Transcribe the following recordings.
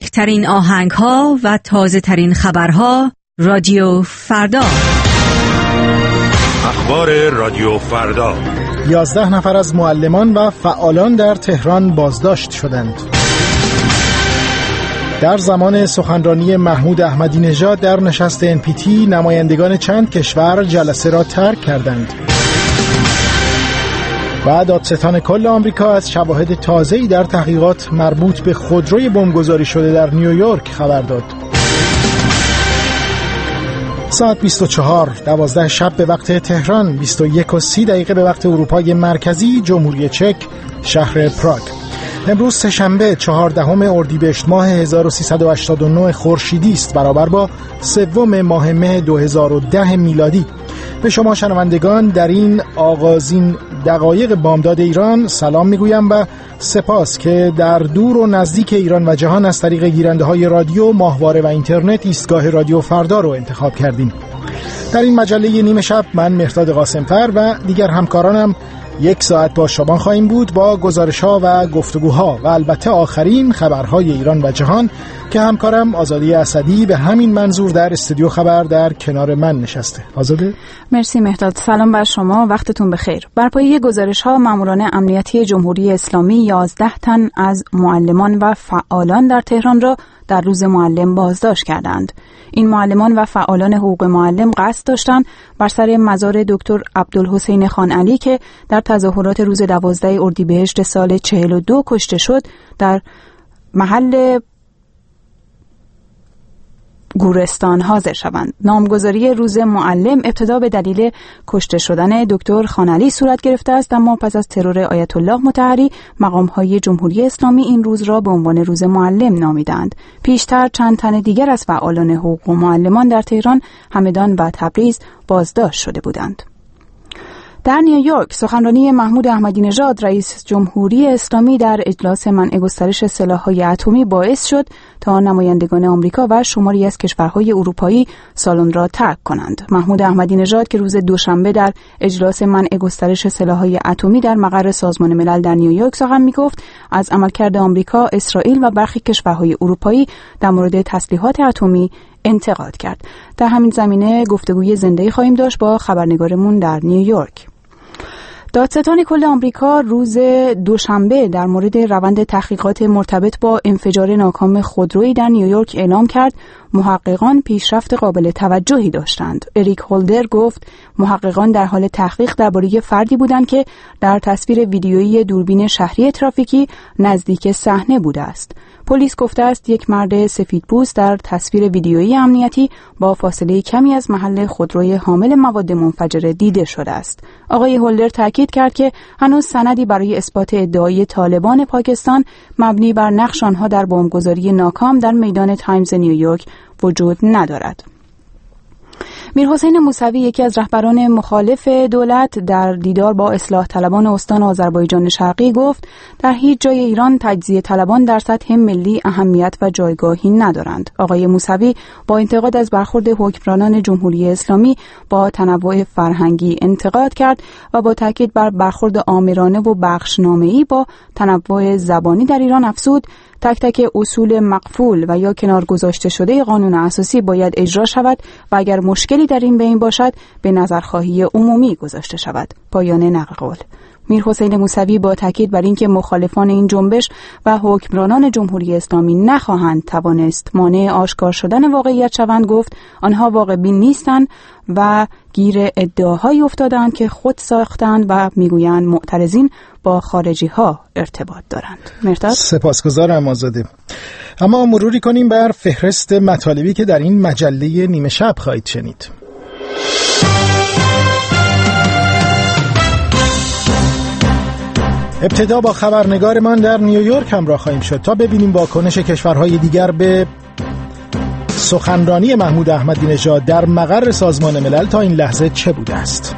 بهترین آهنگ‌ها و تازه‌ترین خبرها رادیو فردا. اخبار رادیو فردا. 11 نفر از معلمان و فعالان در تهران بازداشت شدند. در زمان سخنرانی محمود احمدی نژاد در نشست NPT نمایندگان چند کشور جلسه را ترک کردند. و دادستان کل آمریکا از شواهد تازه‌ای در تحقیقات مربوط به خودروی بمبگذاری شده در نیویورک خبر داد. ساعت 24 12 شب به وقت تهران، 21:30 به وقت اروپای مرکزی، جمهوری چک، شهر پراگ. امروز سه‌شنبه 14 اردیبهشت ماه 1389 خورشیدی است، برابر با 3 ماه مه 2010 میلادی. به شما شنوندگان در این آغازین دقایق بامداد ایران سلام میگویم و سپاس که در دور و نزدیک ایران و جهان از طریق گیرنده‌های رادیو، ماهواره و اینترنت ایستگاه رادیو فردا رو انتخاب کردیم. در این مجله نیمه شب من مهرداد قاسم‌فر و دیگر همکارانم 1 ساعت با شما خواهیم بود با گزارش‌ها و گفتگوها و البته آخرین خبرهای ایران و جهان که همکارم آزاده اسدی به همین منظور در استودیو خبر در کنار من نشسته. آزاده؟ مرسی مهرداد. سلام بر شما، وقتتون بخیر. بر پایه گزارش‌ها ماموران امنیتی جمهوری اسلامی 11 تن از معلمان و فعالان در تهران را در روز معلم بازداشت کردند. این معلمان و فعالان حقوق معلم قصد داشتند بر سر مزار دکتر عبدالحسین خان علی که در تظاهرات روز 12 اردیبهشت سال 42 کشته شد در محل گورستان حاضر شوند. نامگذاری روز معلم ابتدا به دلیل کشته شدن دکتر خان علی صورت گرفته است، اما پس از ترور آیت الله مطهری مقام‌های جمهوری اسلامی این روز را به عنوان روز معلم نامیدند. پیشتر چند تن دیگر از فعالان حقوق و معلمان در تهران، همدان و تبریز بازداشت شده بودند. در نیویورک سخنرانی محمود احمدی نژاد رئیس جمهوری اسلامی در اجلاس منع گسترش سلاح‌های اتمی باعث شد تا نمایندگان آمریکا و شماری از کشورهای اروپایی سالن را ترک کنند. محمود احمدی نژاد که روز دوشنبه در اجلاس منع گسترش سلاح‌های اتمی در مقر سازمان ملل در نیویورک سخن می‌گفت، از عملکرد آمریکا، اسرائیل و برخی کشورهای اروپایی در مورد تسلیحات اتمی انتقاد کرد. در همین زمینه گفتگوی زنده‌ای خواهیم داشت با خبرنگارمون در نیویورک. دادستان کل آمریکا روز دوشنبه در مورد روند تحقیقات مرتبط با انفجار ناکام خودرویی در نیویورک اعلام کرد محققان پیشرفت قابل توجهی داشتند. اریک هولدر گفت محققان در حال تحقیق درباره فردی بودند که در تصویر ویدیویی دوربین شهری ترافیکی نزدیک صحنه بوده است. پلیس گفته است یک مرد سفیدپوست در تصویر ویدیویی امنیتی با فاصله کمی از محل خودروی حامل مواد منفجره دیده شده است. آقای هولدر تاکید کرد که هنوز سندی برای اثبات ادعای طالبان پاکستان مبنی بر نقش آنها در بمبگذاری ناکام در میدان تایمز نیویورک وجود ندارد. میرحسین موسوی یکی از رهبران مخالف دولت در دیدار با اصلاح طلبان استان آذربایجان شرقی گفت در هیچ جای ایران تجزیه طلبان در سطح ملی اهمیت و جایگاهی ندارند. آقای موسوی با انتقاد از برخورد حکمرانان جمهوری اسلامی با تنوع فرهنگی انتقاد کرد و با تاکید بر برخورد آمرانه و بخشنامه‌ای با تنوع زبانی در ایران افزود تک تک اصول مقفول و یا کنار گذاشته شده قانون اساسی باید اجرا شود و اگر مشکلی در این بین باشد به نظرخواهی عمومی گذاشته شود. پایان نقل قول. میرحسین موسوی با تاکید بر اینکه مخالفان این جنبش و حکمرانان جمهوری اسلامی نخواهند توانست مانع آشکار شدن واقعیت شوند گفت آنها واقع بین نیستند و گیر ادعاهایی افتادند که خود ساختند و میگویند معترضین با خارجی ها ارتباط دارند. مهرداد؟ سپاسگزارم آزاده. اما مروری کنیم بر فهرست مطالبی که در این مجله نیمه شب خواهید شنید. ابتدا با خبرنگارمان در نیویورک همراه خواهیم شد تا ببینیم واکنش کشورهای دیگر به سخنرانی محمود احمدی نژاد در مقر سازمان ملل تا این لحظه چه بوده است.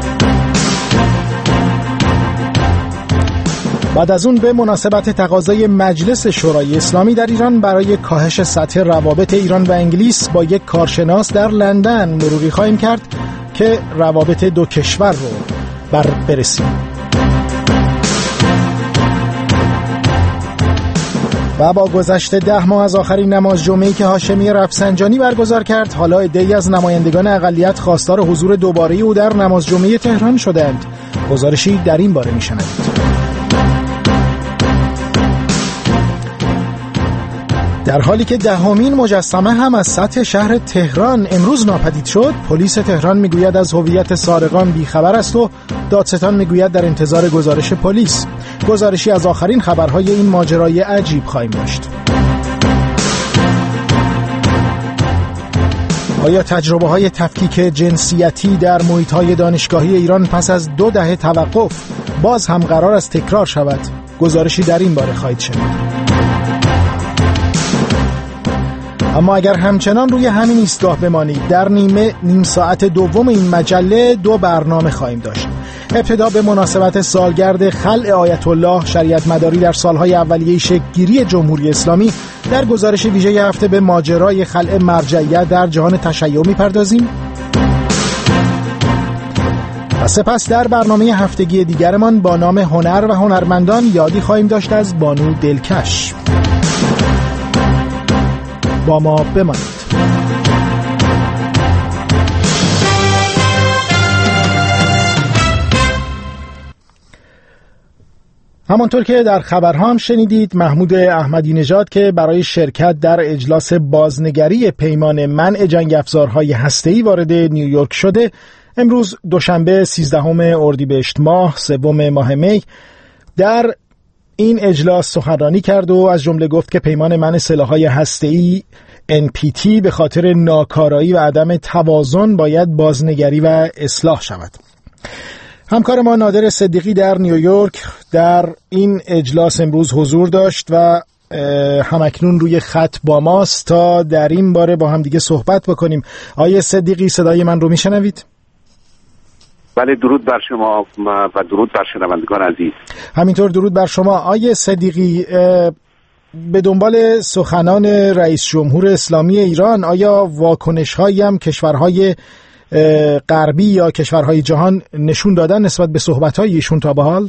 بعد از اون به مناسبت تقاضای مجلس شورای اسلامی در ایران برای کاهش سطح روابط ایران و انگلیس با یک کارشناس در لندن مروری خواهیم کرد که روابط دو کشور رو بررسیم. و با گذشت 10 ماه از آخرین نماز جمعه‌ای که هاشمی رفسنجانی برگزار کرد، حالا عده‌ای از نمایندگان اقلیت خواستار حضور دوباره او در نماز جمعه تهران شدند. گزارشی در این باره می‌شنوید. در حالی که 10مین مجسمه هم از سطح شهر تهران امروز ناپدید شد، پلیس تهران میگوید از هویت سارقان بیخبر است و دادستان میگوید در انتظار گزارش پلیس. گزارشی از آخرین خبرهای این ماجرای عجیب خواهیم داشت. آیا تجربه‌های تفکیک جنسیتی در محیط‌های دانشگاهی ایران پس از 2 دهه توقف باز هم قرار است تکرار شود؟ گزارشی در این باره خواهید شنید. اما اگر همچنان روی همین ایستگاه بمانید، در نیم ساعت دوم این مجله 2 برنامه خواهیم داشت. ابتدا به مناسبت سالگرد خلع آیت الله شریعت مداری در سالهای اولیه شکل‌گیری جمهوری اسلامی، در گزارش ویژه هفته به ماجرای خلع مرجعیت در جهان تشیع می‌پردازیم. و سپس در برنامه هفتگی دیگرمان با نام هنر و هنرمندان یادی خواهیم داشت از بانو دلکش. با ما بمانید. همانطور که در خبرها هم شنیدید، محمود احمدی نژاد که برای شرکت در اجلاس بازنگری پیمان منع جنگ افزارهای هسته‌ای وارد نیویورک شده، امروز دوشنبه 13 اردیبهشت ماه، 3 ماه می، در این اجلاس سخنرانی کرد و از جمله گفت که پیمان منع سلاح‌های هسته‌ای NPT به خاطر ناکارایی و عدم توازن باید بازنگری و اصلاح شود. همکار ما نادر صدیقی در نیویورک در این اجلاس امروز حضور داشت و همکنون روی خط با ماست تا در این باره با هم دیگه صحبت بکنیم. آیه صدیقی، صدای من رو میشنوید؟ بله، درود بر شما و درود بر شنوندگان عزیز. همینطور درود بر شما. آیه صدیقی، به دنبال سخنان رئیس جمهور اسلامی ایران، آیا واکنش‌هایی هم کشورهای غربی یا کشورهای جهان نشون دادن نسبت به صحبت‌های ایشون تا به حال؟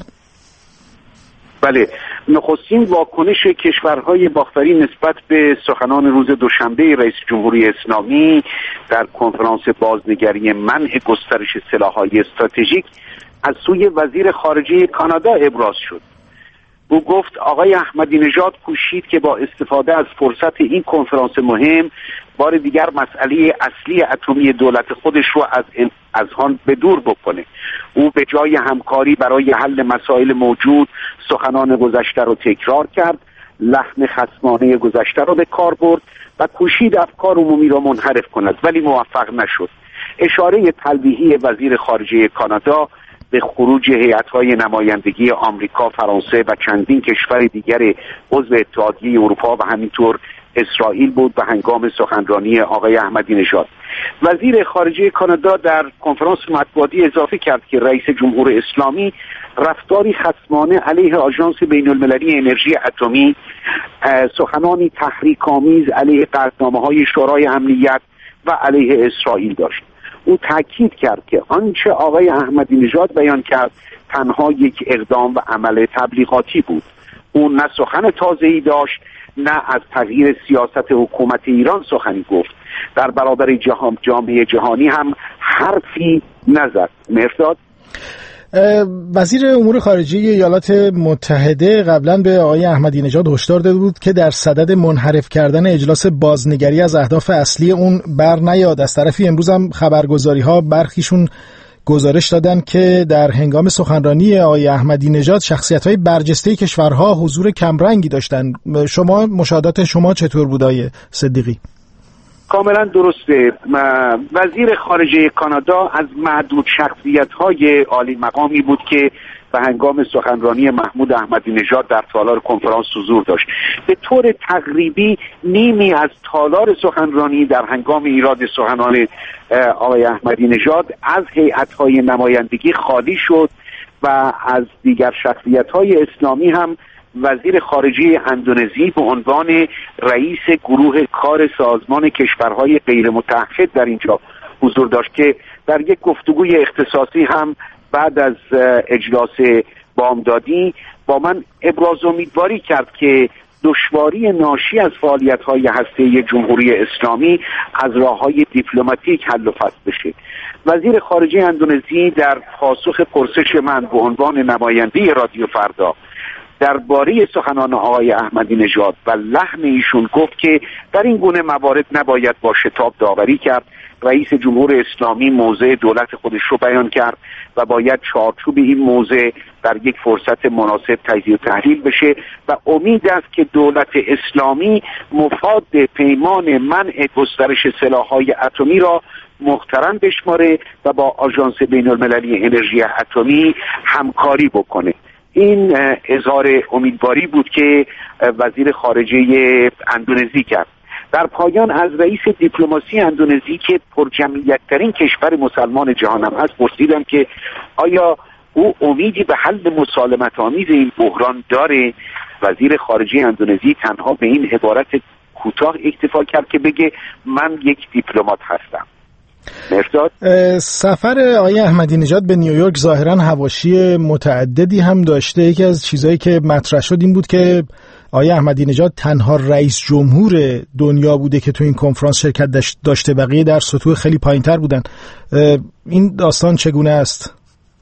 بله، نخستین واکنش کشورهای باختری نسبت به سخنان روز دوشنبه رئیس جمهوری اسلامی در کنفرانس بازنگری منع گسترش سلاح‌های استراتژیک از سوی وزیر خارجه کانادا ابراز شد. او گفت آقای احمدی نژاد کوشید که با استفاده از فرصت این کنفرانس مهم بار دیگر مسئله اصلی اتمی دولت خودش رو از آن به دور بکنه. او به جای همکاری برای حل مسائل موجود سخنان گذشته رو تکرار کرد، لحن خصمانه گذشته رو به کار برد و کوشید افکار عمومی را منحرف کند، ولی موفق نشد. اشاره تلویحی وزیر خارجه کانادا به خروج هیئت‌های نمایندگی آمریکا، فرانسه و چندین کشور دیگر عضو اتحادیه اروپا و همینطور اسرائیل بود به هنگام سخنرانی آقای احمدی نژاد. وزیر خارجه کانادا در کنفرانس مطبوعاتی اضافه کرد که رئیس جمهور اسلامی رفتاری خصمانه علیه آژانس بین‌المللی انرژی اتمی، سخنانی تحریک‌آمیز علیه قطعنامه‌های شورای امنیت و علیه اسرائیل داشت. او تاکید کرد که آنچه آقای احمدی نژاد بیان کرد تنها یک اقدام و عمل تبلیغاتی بود. او نه سخن تازه‌ای داشت نه از تغییر سیاست حکومت ایران سخنی گفت. در برابر جامعه جهانی هم حرفی نزد. مرداد وزیر امور خارجه ایالات متحده قبلا به آقای احمدی نژاد هشدار داده بود که در صدد منحرف کردن اجلاس بازنگری از اهداف اصلی اون بر نیاد. از طرفی امروز هم خبرگزاری‌ها برخیشون گزارش دادن که در هنگام سخنرانی آقای احمدی نژاد شخصیت‌های برجسته کشورها حضور کمرنگی داشتن. شما مشاهدات شما چطور بود آقای صدیقی؟ کاملا درسته. وزیر خارجه کانادا از معدود شخصیت‌های عالی مقامی بود که به هنگام سخنرانی محمود احمدی نژاد در تالار کنفرانس حضور داشت. به طور تقریبی نیمی از تالار سخنرانی در هنگام ایراد سخنان آقای احمدی نژاد از هیئت‌های نمایندگی خالی شد و از دیگر شخصیت‌های اسلامی هم وزیر خارجه اندونزی به عنوان رئیس گروه کار سازمان کشورهای غیر متحد در اینجا حضور داشت که در یک گفتگوی اختصاصی هم بعد از اجلاس بامدادی با من ابراز امیدواری کرد که دشواری ناشی از فعالیت‌های هسته‌ای جمهوری اسلامی از راه‌های دیپلماتیک حل و فصل بشه. وزیر خارجه اندونزی در پاسخ پرسش من به عنوان نماینده رادیو فردا درباره سخنان آقای احمدی نژاد و لحن ایشون گفت که در این گونه موارد نباید با شتاب داوری کرد. رئیس جمهور اسلامی موضع دولت خودش رو بیان کرد و باید چارچوب این موضع در یک فرصت مناسب تجزیه و تحلیل بشه و امید است که دولت اسلامی مفاد پیمان منع گسترش سلاح‌های اتمی را محترم بشماره و با آژانس بین‌المللی انرژی اتمی همکاری بکنه. این اظهار امیدواری بود که وزیر خارجه اندونزی کرد. در پایان از رئیس دیپلماسی اندونزی که پرجمعیت‌ترین کشور مسلمان جهان هم هست پرسیدم که آیا او امیدی به حل مسالمت‌آمیز این بحران داره. وزیر خارجه اندونزی تنها به این عبارت کوتاه اکتفا کرد که بگه من یک دیپلمات هستم. مرتاد سفر آقای احمدی نژاد به نیویورک ظاهراً حواشی متعددی هم داشته. یکی از چیزایی که مطرح شد این بود که آقای احمدی نژاد تنها رئیس جمهور دنیا بوده که تو این کنفرانس شرکت داشته، بقیه در سطوح خیلی پایین‌تر بودن. این داستان چگونه است؟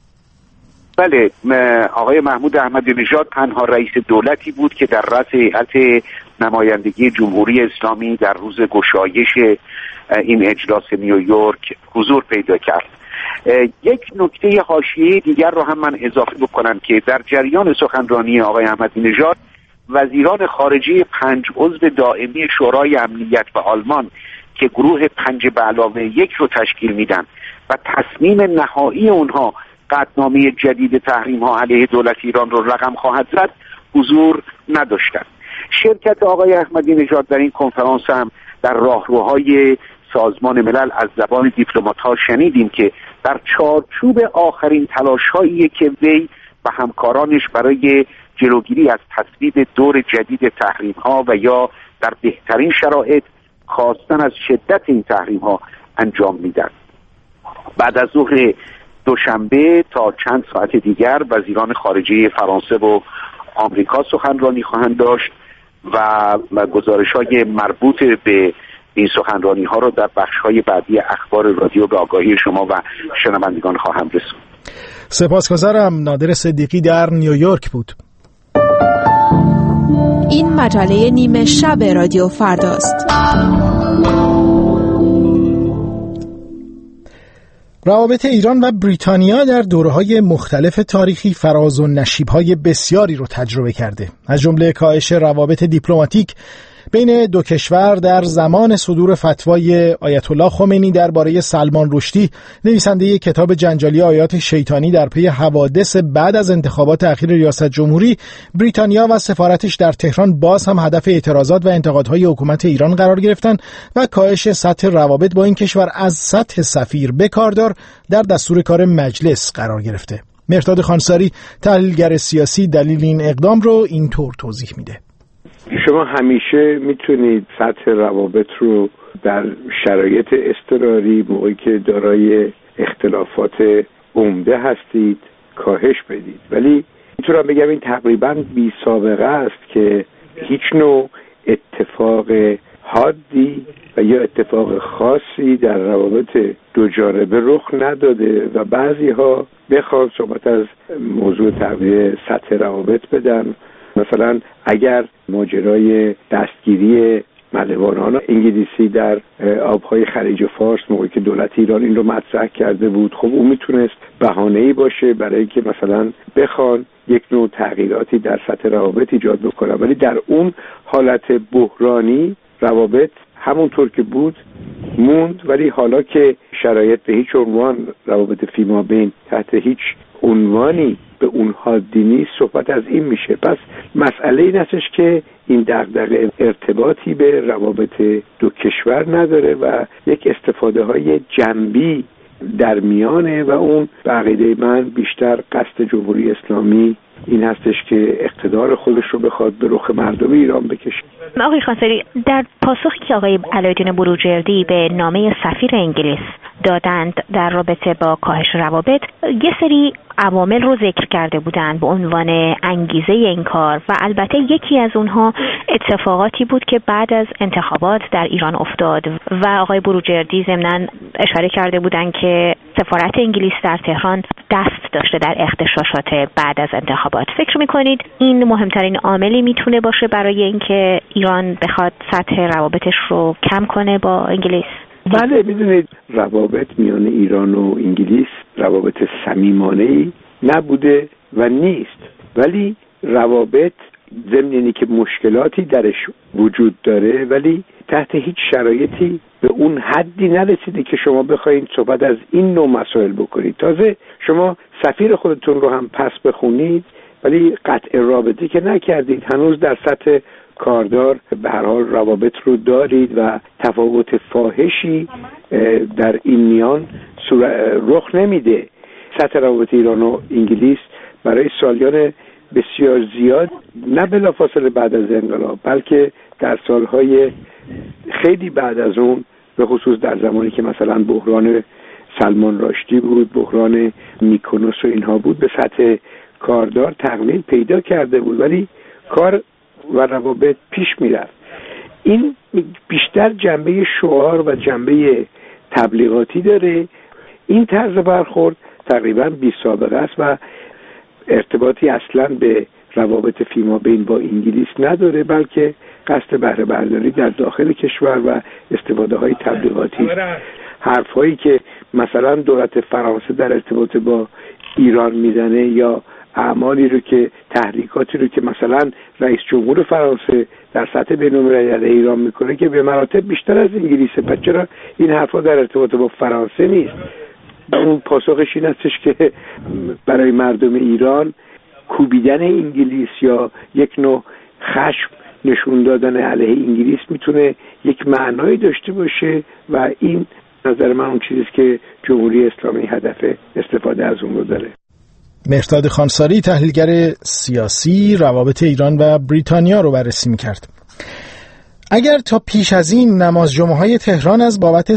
بله، آقای محمود احمدی نژاد تنها رئیس دولتی بود که در رأس هیئت نمایندگی جمهوری اسلامی در روز گشایش این اجلاس نیویورک حضور پیدا کرد. یک نکته حاشیه‌ای دیگر رو هم من اضافه بکنم که در جریان سخنرانی آقای احمدی نژاد وزیران خارجه 5 عضو دائمی شورای امنیت و آلمان که گروه 5+1 رو تشکیل میدن و تصمیم نهایی اونها قطعنامه جدید تحریم‌ها علیه دولت ایران رو رقم خواهد زد حضور نداشتند. شرکت آقای احمدی نژاد در این کنفرانس هم در راهروهای سازمان ملل از زبان دیپلمات‌ها شنیدیم که در چارچوب آخرین تلاش‌هایی که وی و همکارانش برای جلوگیری از تصویب دور جدید تحریم‌ها و یا در بهترین شرایط خواستن از شدت این تحریم‌ها انجام میدن. بعد از ظهر دوشنبه تا چند ساعت دیگر وزیران خارجه فرانسه و آمریکا سخنرانی خواهند داشت و گزارش‌های مربوط به این سخنرانی‌ها رو در بخش‌های بعدی اخبار رادیو به آگاهی شما و شنوندگان خواهم رسوند. سپاسگزارم. نادر صدیقی در نیویورک بود. این مجله نیمه شب رادیو فرداست. روابط ایران و بریتانیا در دوره‌های مختلف تاریخی فراز و نشیب‌های بسیاری رو تجربه کرده، از جمله کاهش روابط دیپلماتیک بین دو کشور در زمان صدور فتوای آیت الله خمینی درباره سلمان رشدی، نویسنده کتاب جنجالی آیات شیطانی در پی حوادث بعد از انتخابات اخیر ریاست جمهوری. بریتانیا و سفارتش در تهران باز هم هدف اعتراضات و انتقادهای حکومت ایران قرار گرفتن و کاهش سطح روابط با این کشور از سطح سفیر به کاردار در دستور کار مجلس قرار گرفته. مهرداد خانساری، تحلیلگر سیاسی، دلیل این اقدام رو اینطور توضیح میده. شما همیشه میتونید سطح روابط رو در شرایط اضطراری، موقعی که دارای اختلافات عمده هستید، کاهش بدید. ولی میتونم بگم این تقریبا بی سابقه است که هیچ نوع اتفاق حادی و یا اتفاق خاصی در روابط دو جانبه رخ نداده و بعضی ها بخواد صحبت از موضوع تغییر سطح روابط بدن. مثلا اگر ماجرای دستگیری ملوانان انگلیسی در آبهای خلیج فارس موقعی که دولت ایران این رو مطرح کرده بود، خب اون میتونست بهانه‌ای باشه برای که مثلا بخوان یک نوع تغییراتی در سطح روابط ایجاد بکنن. ولی در اون حالت بحرانی روابط همونطور که بود موند. ولی حالا که شرایط به هیچ عنوان روابط فیمابین تحت هیچ عنوانی به اون حادی نیست، صحبت از این میشه. پس مسئله این هستش که این دغدغه ارتباطی به روابط دو کشور نداره و یک استفاده های جنبی در میانه و اون به عقیده من بیشتر قصد جمهوری اسلامی این هستش که اقتدار خودش رو بخواد به رخ مردم ایران بکشه. آقای خانساری، در پاسخی که آقای علایالدین بروجردی به نامه سفیر انگلیس دادند در رابطه با کاهش روابط، یه سری عوامل رو ذکر کرده بودند به عنوان انگیزه این کار و البته یکی از اونها اتفاقاتی بود که بعد از انتخابات در ایران افتاد و آقای بروجردی ضمناً اشاره کرده بودند که سفارت انگلیس در تهران دست داشته در اغتشاشات بعد از انتخابات. فکر میکنید این مهمترین عاملی میتونه باشه برای اینکه ایران بخواد سطح روابطش رو کم کنه با انگلیس؟ بله، میدونید روابط میان ایران و انگلیس روابط صمیمانه‌ای نبوده و نیست، ولی روابط ضمن اینی که مشکلاتی درش وجود داره ولی تحت هیچ شرایطی به اون حدی نرسیده که شما بخواید صحبت از این نوع مسائل بکنید. تازه شما سفیر خودتون رو هم پس بخونید ولی قطع رابطه که نکردید، هنوز در سطح کاردار به هر حال روابط رو دارید و تفاوت فاحشی در این میان رخ نمیده. سطح روابط ایران و انگلیس برای سالیان بسیار زیاد، نه بلافاصله بعد از انقلاب بلکه در سالهای خیلی بعد از اون، به خصوص در زمانی که مثلا بحران سلمان راشدی بود، بحران میکونوس و اینها بود، به سطح کاردار تقلیل پیدا کرده بود ولی کار و روابط پیش میرفت. این بیشتر جنبه شعار و جنبه تبلیغاتی داره. این طرز برخورد تقریبا بی سابقه است و ارتباطی اصلا به روابط فیمابین با انگلیس نداره، بلکه قصد بهره برداری در داخل کشور و استفاده های تبلیغاتی. حرف هایی که مثلا دولت فرانسه در ارتباط با ایران میزنه یا اعمالی رو که تحریکاتی رو که مثلا رئیس جمهور فرانسه در سطح بین‌المللی علیه ایران میکنه که به مراتب بیشتر از انگلیسه، پس چرا این حرفا در ارتباط با فرانسه نیست؟ اون پاسخش این هستش که برای مردم ایران کوبیدن انگلیس یا یک نوع خشم نشون دادن علیه انگلیس میتونه یک معنایی داشته باشه و این نظر من اون چیزیست که جمهوری اسلامی هدف استفاده از اون رو داره. مهرداد خانساری، تحلیلگر سیاسی، روابط ایران و بریتانیا رو بررسی می‌کرد. اگر تا پیش از این نماز جمعه های تهران از بابت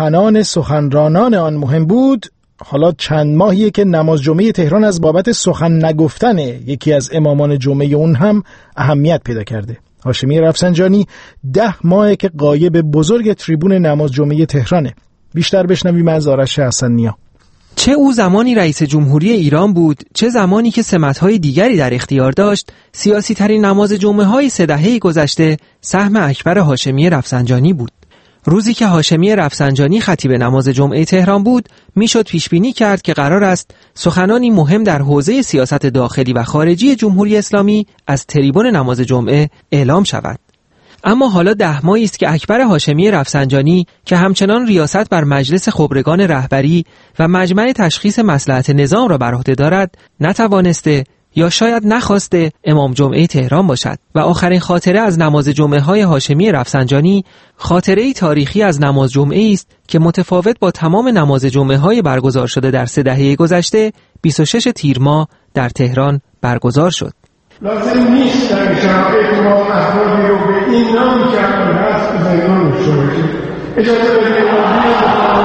سخنرانان آن مهم بود، حالا چند ماهیه که نماز جمعه تهران از بابت سخن نگفتن یکی از امامان جمعه اون هم اهمیت پیدا کرده. هاشمی رفسنجانی 10 ماهه که غایب بزرگ تریبون نماز جمعه تهرانه. بیشتر بشنویم از آرش حسن‌نیا. چه او زمانی رئیس جمهوری ایران بود، چه زمانی که سمت‌های دیگری در اختیار داشت، سیاسی ترین نماز جمعه های 3 دهه گذشته سهم اکبر هاشمی رفسنجانی بود. روزی که هاشمی رفسنجانی خطیب نماز جمعه تهران بود، میشد پیش بینی کرد که قرار است سخنانی مهم در حوزه سیاست داخلی و خارجی جمهوری اسلامی از تریبون نماز جمعه اعلام شود. اما حالا 10 ماهی است که اکبر هاشمی رفسنجانی که همچنان ریاست بر مجلس خبرگان رهبری و مجمع تشخیص مصلحت نظام را بر عهده دارد، نتوانسته یا شاید نخواسته امام جمعه تهران باشد و آخرین خاطره از نماز جمعه های هاشمی رفسنجانی خاطره‌ای تاریخی از نماز جمعه است که متفاوت با تمام نماز جمعه های برگزار شده در 3 دهه گذشته 26 تیر ماه در تهران برگزار شد. لازم نیست در شرایط ما افرادی رو به این نام که الان هست زندان بشوریم. اجازه بدید آدمی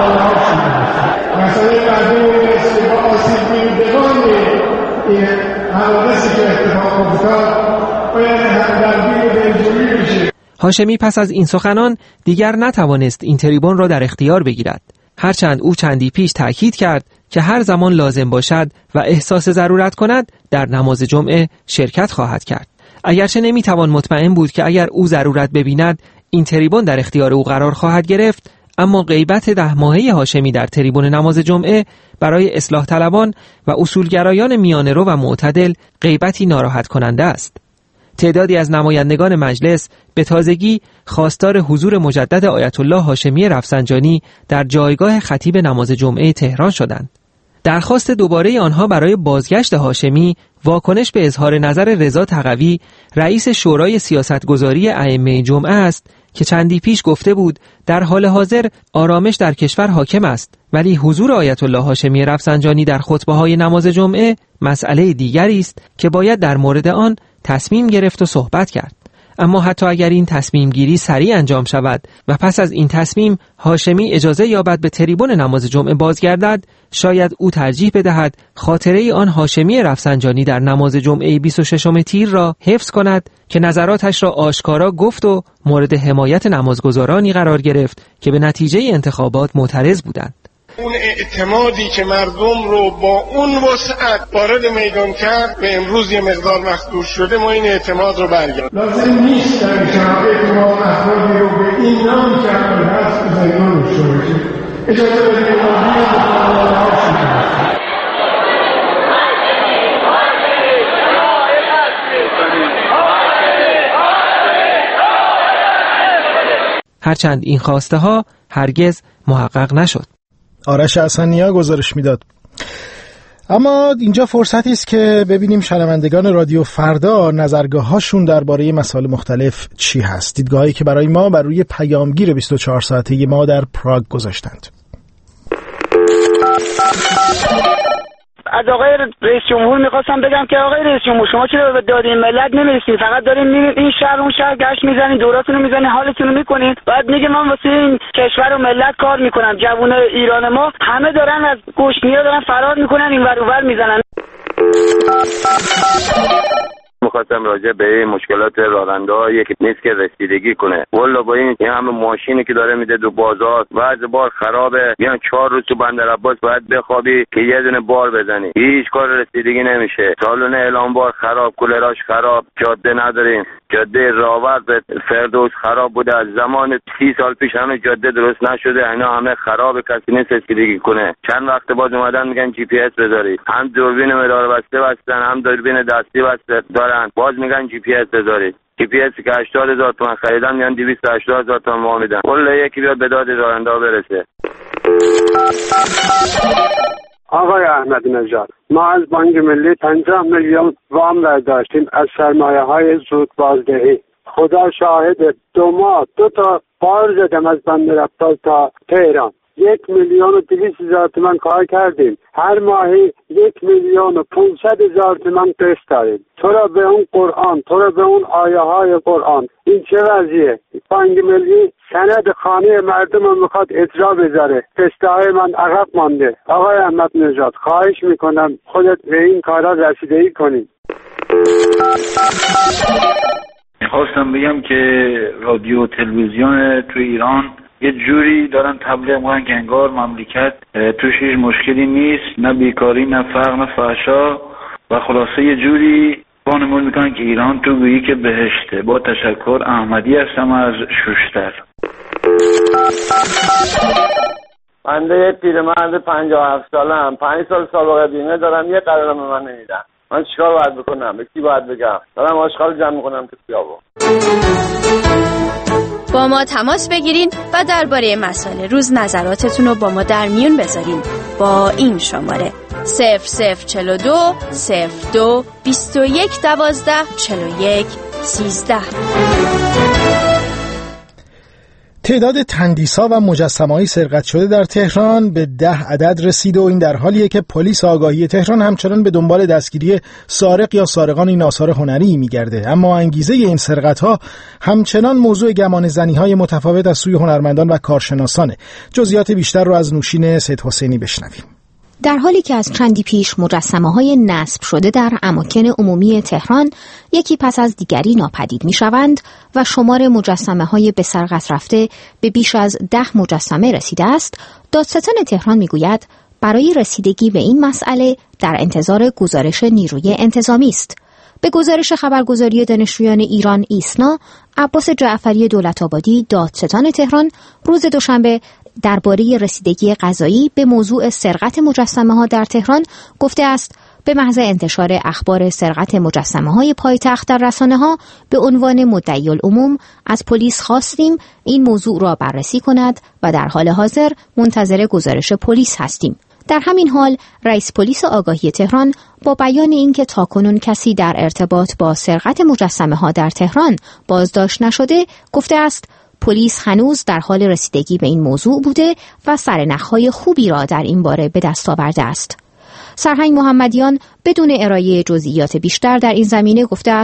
مسئله مردم است که با آسیب دیدگان این حوادثی که اتفاق افتاد باید همدردی و دلجویی بشه. هاشمی پس از این سخنان دیگر نتوانست این تریبون را در اختیار بگیرد، هرچند او چندی پیش تأکید کرد که هر زمان لازم باشد و احساس ضرورت کند در نماز جمعه شرکت خواهد کرد. اگرچه نمیتوان مطمئن بود که اگر او ضرورت ببیند این تریبون در اختیار او قرار خواهد گرفت، اما غیبت 10 ماهه هاشمی در تریبون نماز جمعه برای اصلاح طلبان و اصولگرایان میانه‌رو و معتدل غیبتی ناراحت کننده است. تعدادی از نمایندگان مجلس به تازگی خواستار حضور مجدد آیت الله هاشمی رفسنجانی در جایگاه خطیب نماز جمعه تهران شدند. درخواست دوباره آنها برای بازگشت هاشمی واکنش به اظهار نظر رضا تقوی، رئیس شورای سیاستگذاری ائمه جمعه است که چندی پیش گفته بود در حال حاضر آرامش در کشور حاکم است، ولی حضور آیت الله هاشمی رفسنجانی در خطبه‌های نماز جمعه مسئله دیگری است که باید در مورد آن تصمیم گرفت و صحبت کرد. اما حتی اگر این تصمیم گیری سریع انجام شود و پس از این تصمیم هاشمی اجازه یابد به تریبون نماز جمعه بازگردد، شاید او ترجیح بدهد خاطره آن هاشمی رفسنجانی در نماز جمعه 26 تیر را حفظ کند که نظراتش را آشکارا گفت و مورد حمایت نمازگزارانی قرار گرفت که به نتیجه انتخابات معترض بودند. اون اعتمادی که مردم رو با اون وسعت وارد میدان کرد و امروز یه مقدار مخدوش شده، ما این اعتماد رو برگردیم. لازم نیست در شرایط ما افرادی رو به این نام که هست زیان شده بشه. اجازه بدید هرچند این خواسته ها هرگز محقق نشد. آرش حسنیا گزارش میداد. اما اینجا فرصتی است که ببینیم شنوندگان رادیو فردا نظرگاه‌هاشون درباره مسائل مختلف چی هست. دیدگاهایی که برای ما بر روی پیامگیر 24 ساعته ما در پراگ گذاشتند. از آقای رئیس جمهور میخواستم بگم که آقای رئیس جمهور، شما چرا به داد این ملت نمیرسید؟ فقط دارین میرین این شهر اون شهر گشت میزنین، دوراتون رو میزنین، حالتون رو میکنین، بعد میگه من واسه این کشور و ملت کار میکنم. جوون ایران ما همه دارن از گشنیا دارن فرار میکنن، این ور اونور میزنن. میخواستم راجع به این مشکلات راننده‌هایی که نیست که رسیدگی کنه. والا با این همه ماشینی که داره میده دو بازار، بعضی بار خرابه، میان 4 روز تو بندر عباس باید بخوابی که یه دونه بار بزنی، هیچ کار رسیدگی نمیشه. سالن اعلام بار خراب، کولراش خراب، جاده نداریم، جاده راور به فردوس خراب بوده از زمان 30 سال پیش، همه جاده درست نشده، اینا همه خرابه، کسی نیست رسیدگی کنه. چند وقت باز اومدن میگن جی پی اس بذارید، هم دوربین مدار بسته بستن، هم دوربین دستی بسته دارن، باز میگن جی پی اس بذارید. جی پی اس که 80,000 تومان خریدن میان 280,000 تومان ما میدن. کل یکی بیاد به داد راننده برسه. آقای احمدی نژاد، ما از بانک ملی 50 میلیون وام برداشتیم از سرمایه‌های زود بازدهی. خدا شاهد، 2 ماه 2 تا بار زدم از بندر عباس تا تهران. 1,200,000 تومان کار کردیم. هر ماهی 1,500,000 تومان قسط داریم. تو را به اون قرآن، تو را به اون آیه های قرآن، این چه وضعیه؟ بانک ملی سند خانه مردم رو میخواد اجرا بذاره، قسطهای من عقب مانده. آقای احمد نژاد، خواهش میکنم خودت به این کارا رسیدگی کنید. خواستم بگم که رادیو تلویزیون تو ایران یه جوری دارن تبلیغ میکنن که انگار مملکت توش هیچ مشکلی نیست، نه بیکاری، نه فقر، نه فحشا، و خلاصه یه جوری وانمود میکنن که ایران تو گویی که بهشته. با تشکر، احمدی هستم از شوشتر. بنده یه پیرمرد 57 سالم، 5 سال سابقه بیمه دارم، یه قرارم به من نمیدن. من چیکار باید بکنم؟ به کی باید بگم؟ دارم آشغال جمع میکنم تو خیابون. با ما تماس بگیرین و درباره مسائل روز نظراتتون رو با ما در میون بذارین با این شماره 0042 02 21 12 41 13. تعداد تندیس‌ها و مجسمه‌های سرقت شده در تهران به 10 عدد رسیده و این در حالیه که پلیس آگاهی تهران همچنان به دنبال دستگیری سارق یا سارقان این آثار هنری می‌گرده. اما انگیزه این سرقت‌ها همچنان موضوع گمانه‌زنی‌های متفاوت از سوی هنرمندان و کارشناسانه. جزئیات بیشتر رو از نوشین سید حسینی بشنویم. در حالی که از چندی پیش مجسمه‌های نصب شده در اماکن عمومی تهران یکی پس از دیگری ناپدید می‌شوند و شمار مجسمه‌های به سرقت رفته به بیش از 10 مجسمه رسیده است، دادستان تهران می‌گوید برای رسیدگی به این مسئله در انتظار گزارش نیروی انتظامی است. به گزارش خبرگزاری دانشجویان ایران ایسنا، عباس جعفری دولت‌آبادی دادستان تهران روز دوشنبه درباره رسیدگی قضایی به موضوع سرقت مجسمه‌ها در تهران گفته است به محض انتشار اخبار سرقت مجسمه‌های پایتخت در رسانه‌ها به عنوان مدعی العموم از پلیس خواستیم این موضوع را بررسی کند و در حال حاضر منتظر گزارش پلیس هستیم. در همین حال رئیس پلیس آگاهی تهران با بیان اینکه تاکنون کسی در ارتباط با سرقت مجسمه‌ها در تهران بازداشت نشده گفته است پلیس هنوز در حال رسیدگی به این موضوع بوده و سرنخ‌های خوبی را در این باره به دست آورده است. سرهنگ محمدیان بدون ارائه جزئیات بیشتر در این زمینه گفته است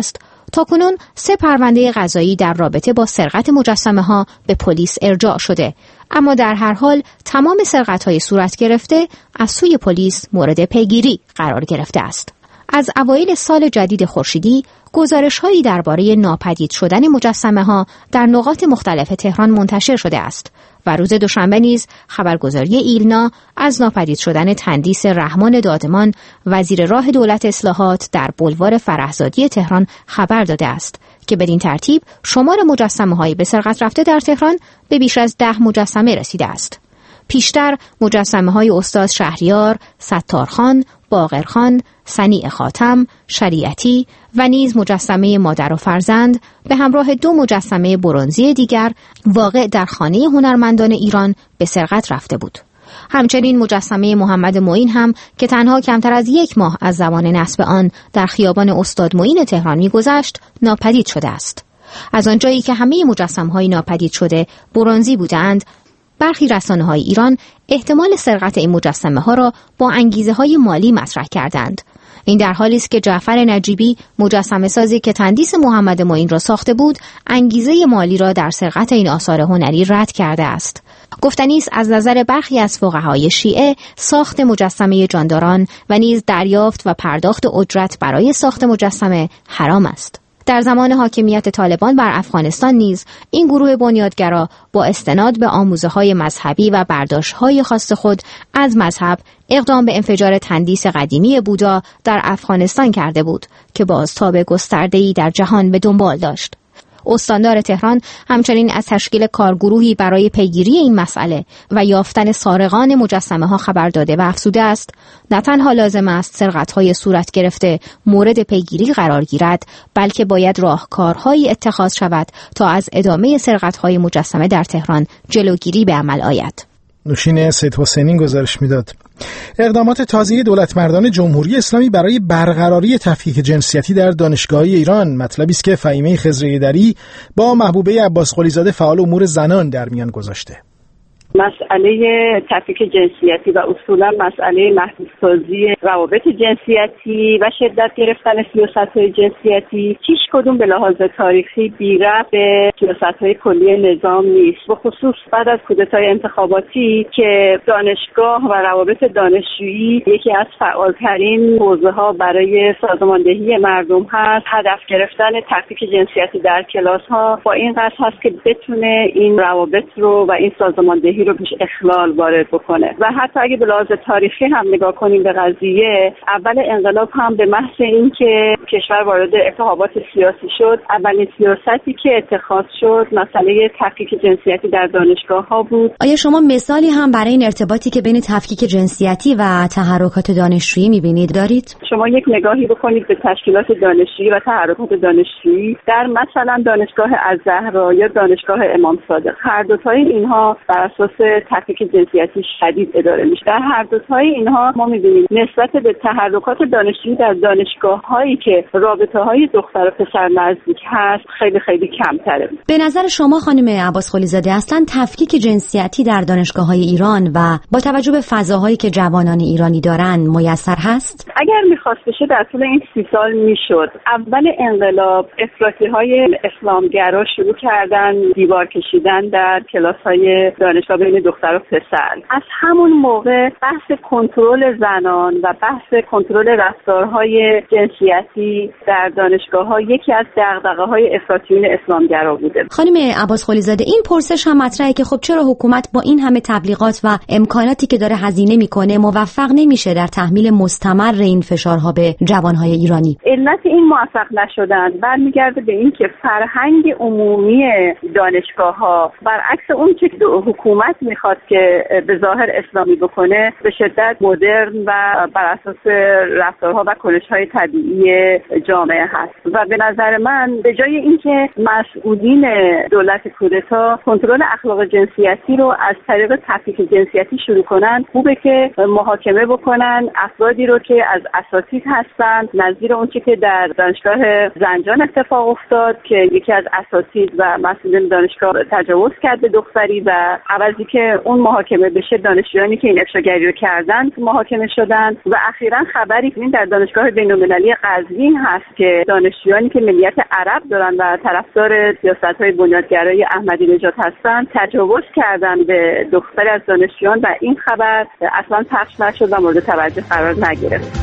تاکنون 3 پرونده قضایی در رابطه با سرقت مجسمه‌ها به پلیس ارجاع شده، اما در هر حال تمام سرقت‌های صورت گرفته از سوی پلیس مورد پیگیری قرار گرفته است. از اوایل سال جدید خورشیدی گزارش‌هایی درباره ناپدید شدن مجسمه‌ها در نقاط مختلف تهران منتشر شده است و روز دوشنبه نیز خبرگزاری ایلنا از ناپدید شدن تندیس رحمان دادمان، وزیر راه دولت اصلاحات، در بلوار فرهزادی تهران خبر داده است که بدین ترتیب شمار مجسمه‌های به سرقت رفته در تهران به بیش از 10 مجسمه رسیده است. پیشتر مجسمه‌های استاد شهریار، ستارخان، باقرخان، صنیع خاتم، شریعتی و نیز مجسمه مادر و فرزند به همراه 2 مجسمه برنزی دیگر واقع در خانه هنرمندان ایران به سرقت رفته بود. همچنین مجسمه محمد معین هم که تنها کمتر از 1 ماه از زمان نصب آن در خیابان استاد معین تهران می‌گذشت ناپدید شده است. از آنجایی که همه مجسمه‌های ناپدید شده برنزی بودند، برخی رسانه‌های ایران احتمال سرقت این مجسمه‌ها را با انگیزه‌های مالی مطرح کردند. این در حالی است که جعفر نجیبی، مجسمه سازی که تندیس محمد معین را ساخته بود، انگیزه مالی را در سرقت این آثار هنری رد کرده است. گفتنی است از نظر برخی از فقهای شیعه ساخت مجسمه جانداران و نیز دریافت و پرداخت اجرت برای ساخت مجسمه حرام است. در زمان حاکمیت طالبان بر افغانستان نیز این گروه بنیادگرا با استناد به آموزه‌های مذهبی و برداشت‌های خاص خود از مذهب اقدام به انفجار تندیس قدیمی بودا در افغانستان کرده بود که بازتاب گسترده‌ای در جهان به دنبال داشت. استاندار تهران همچنین از تشکیل کارگروهی برای پیگیری این مسئله و یافتن سارقان مجسمه ها خبر داده و افزوده است نه تنها لازم است سرقت‌های صورت گرفته مورد پیگیری قرار گیرد، بلکه باید راهکارهایی اتخاذ شود تا از ادامه سرقت‌های مجسمه در تهران جلوگیری به عمل آید. نوشین سید حسینی گزارش میداد. اقدامات تازه دولتمردان جمهوری اسلامی برای برقراری تفکیک جنسیتی در دانشگاه‌های ایران مطلبی است که فهیمه خضرایی‌دری با محبوبه عباس قلیزاده فعال امور زنان در میان گذاشته. مسئله تفکیک جنسیتی و اصولا مسئله محدودسازی روابط جنسیتی و شدت گرفتن سیاست‌های جنسیتی هیچ کدوم به لحاظ تاریخی بی‌ربط به سیاست‌های کلی نظام نیست. به خصوص بعد از کودتای انتخاباتی که دانشگاه و روابط دانشجویی یکی از فعالترین حوزه‌ها برای سازماندهی مردم هست، هدف گرفتن تفکیک جنسیتی در کلاس‌ها با این قصد هست که بتونه این روابط رو و این سازماندهی رو پیش اخلال وارد بکنه. و حتی اگه به لحاظ تاریخی هم نگاه کنیم به قضیه، اول انقلاب هم به محض اینکه کشور وارد التهابات سیاسی شد، اولین سیاستی که اتخاذ شد مسئله تفکیک جنسیتی در دانشگاه‌ها بود. آیا شما مثالی هم برای این ارتباطی که بین تفکیک جنسیتی و تحرکات دانشجویی می‌بینید دارید؟ شما یک نگاهی بکنید به تشکیلات دانشجویی و تحرکات دانشجویی در مثلا دانشگاه الزهرا یا دانشگاه امام صادق، هر دو تای اینها بر اساس تفکیک جنسیتی شدید اداره میشه. در هر دو تای اینها ما می‌بینیم نسبت به تحرکات دانشجویی در دانشگاه‌هایی که رابطه‌های دختر و پسر نزدیک هست خیلی خیلی کمتره. به نظر شما خانم عباس قلیزاده اصلا تفکیک جنسیتی در دانشگاه‌های ایران و با توجه به فضاهایی که جوانان ایرانی دارن میسر هست؟ اگر می‌خواست بشه در طول این 30 سال میشد. اول انقلاب افراطی‌های اسلامگرا شروع کردن دیوار کشیدن در کلاس‌های دانشگاه بین دختر و پسر. از همون موقع بحث کنترل زنان و بحث کنترل رفتارهای جنسیتی در دانشگاه‌ها یکی از دغدغه‌های افراطیون اسلامگرا بوده. خانم عباس قلیزاده، این پرسش هم مطرحه که خب چرا حکومت با این همه تبلیغات و امکاناتی که داره هزینه میکنه موفق نمیشه در تحمیل مستمر این فشارها به جوانهای ایرانی؟ علت این موفق نشدن برمیگرده به این که فرهنگ عمومی دانشگاه‌ها برعکس اون که حکومت میخواد که به ظاهر اسلامی بکنه به شدت مدرن و بر اساس رفتارها و کنش‌های طبیعی جامعه هست. و به نظر من به جای اینکه مسئولین دولت کودتا کنترل اخلاق جنسیتی رو از طریق تفکیک جنسیتی شروع کنن، خوبه که محاکمه بکنن افرادی رو که از اساتید هستن، نظیر اون که در دانشگاه زنجان اتفاق افتاد که یکی از اساتید و مسئولین دانشگاه تجاوز کرد به دختری و عوض از اینکه اون محاکمه بشه دانشجویانی که این افشاگری رو کردن محاکمه شدن و اخیراً خبری در دانشگاه بین‌المللی قزوین هست که دانشجویانی که ملیت عرب دارن و طرفدار سیاست‌های بنیادگرای احمدی نژاد هستن تجاوز کردن به دختری از دانشجویان و این خبر اصلا پخش نشد و مورد توجه قرار نگرفت.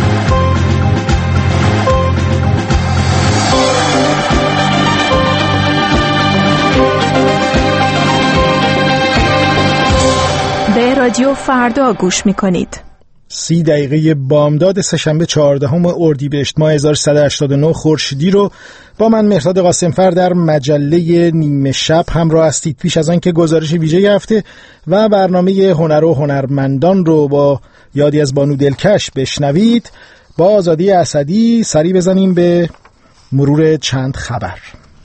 به رادیو فردا گوش می‌کنید. 30 دقیقه بامداد سه‌شنبه 14 اردیبهشت ماه 1389 خورشیدی رو با من مهرداد قاسمفر در مجله نیمه شب همراه هستید. پیش از آن که گزارش ویژه هفته و برنامه هنر و هنرمندان رو با یادی از بانو دلکش بشنوید، با آزادی اسدی سری بزنیم به مرور چند خبر.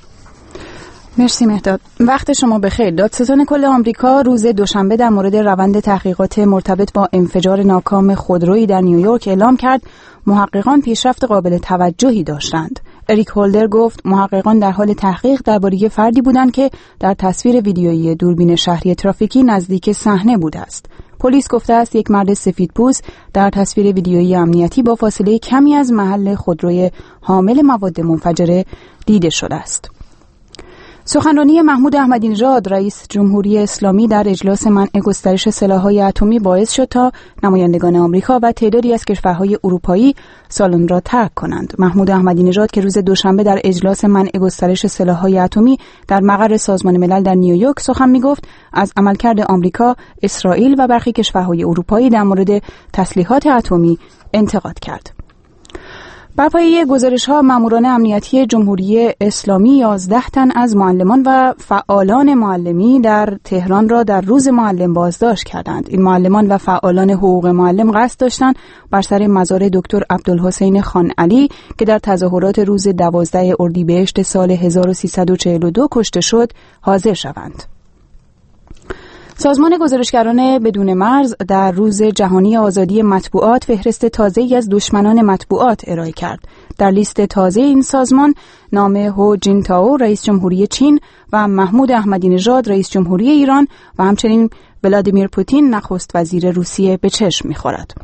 مرسی مهداد. وقت شما بخیر. دادستان کل آمریکا روز دوشنبه در مورد روند تحقیقات مرتبط با انفجار ناکام خودرویی در نیویورک اعلام کرد محققان پیشرفت قابل توجهی داشتند. اریک هولدر گفت محققان در حال تحقیق درباره فردی بودند که در تصویر ویدیویی دوربین شهری ترافیکی نزدیک صحنه بوده است. پلیس گفته است یک مرد سفیدپوست در تصویر ویدیویی امنیتی با فاصله کمی از محل خودروی حامل مواد منفجره دیده شده است. سخنرانی محمود احمدی نژاد رئیس جمهوری اسلامی در اجلاس منع گسترش سلاح‌های اتمی باعث شد تا نمایندگان آمریکا و تعدادی از کشورهای اروپایی سالن را ترک کنند. محمود احمدی نژاد که روز دوشنبه در اجلاس منع گسترش سلاح‌های اتمی در مقر سازمان ملل در نیویورک سخن می‌گفت، از عملکرد آمریکا، اسرائیل و برخی کشورهای اروپایی در مورد تسلیحات اتمی انتقاد کرد. بر پایه گزارش‌ها ماموران امنیتی جمهوری اسلامی 11 تن از معلمان و فعالان معلمی در تهران را در روز معلم بازداشت کردند. این معلمان و فعالان حقوق معلم قصد داشتند بر سر مزار دکتر عبدالحسین خانعلی که در تظاهرات روز 12 اردیبهشت سال 1342 کشته شد حاضر شوند. سازمان گزارشگران بدون مرز در روز جهانی آزادی مطبوعات فهرست تازه‌ای از دشمنان مطبوعات ارائه کرد. در لیست تازه این سازمان نام هو جینتائو رئیس جمهوری چین و محمود احمدی نژاد رئیس جمهوری ایران و همچنین ولادیمیر پوتین نخست وزیر روسیه به چشم می‌خورد.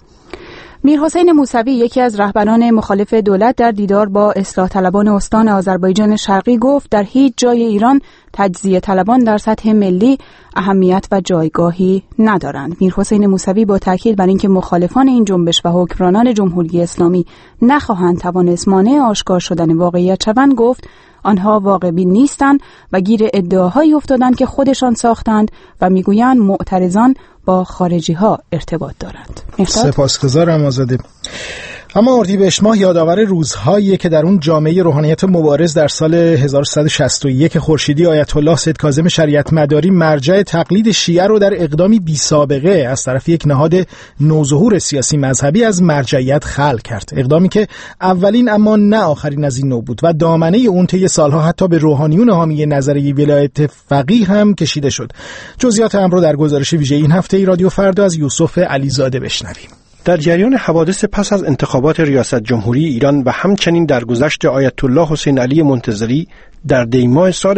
میرحسین موسوی یکی از رهبران مخالف دولت در دیدار با اصلاح طلبان استان آذربایجان شرقی گفت در هیچ جای ایران تجزیه طلبان در سطح ملی اهمیت و جایگاهی ندارند. میرحسین موسوی با تاکید بر اینکه مخالفان این جنبش و حکمرانان جمهوری اسلامی نخواهند توانست مانع آشکار شدن واقعیت شوند گفت آنها واقع‌بین نیستند و گیر ادعاهایی افتادند که خودشان ساختند و میگویند معترضان با خارجی ها ارتباط دارند. سپاسگزارم آزاده. اما اردیبهشت ماه یادآور روزهایی که در اون جامعه روحانیت مبارز در سال 1361 خورشیدی آیت الله سید کاظم شریعت مداری مرجع تقلید شیعه رو در اقدامی بی سابقه از طرف یک نهاد نوظهور سیاسی مذهبی از مرجعیت خلع کرد. اقدامی که اولین اما نه آخرین از این نوع بود و دامنه اون طی سالها حتی به روحانیون حامی نظریه ولایت فقیه هم کشیده شد. جزئیات امر رو در گزارش ویژه این هفته ای رادیو فردا از یوسف علیزاده بشنویم. در جریان حوادث پس از انتخابات ریاست جمهوری ایران و همچنین در گذشت آیت الله حسین علی منتظری در دی ماه سال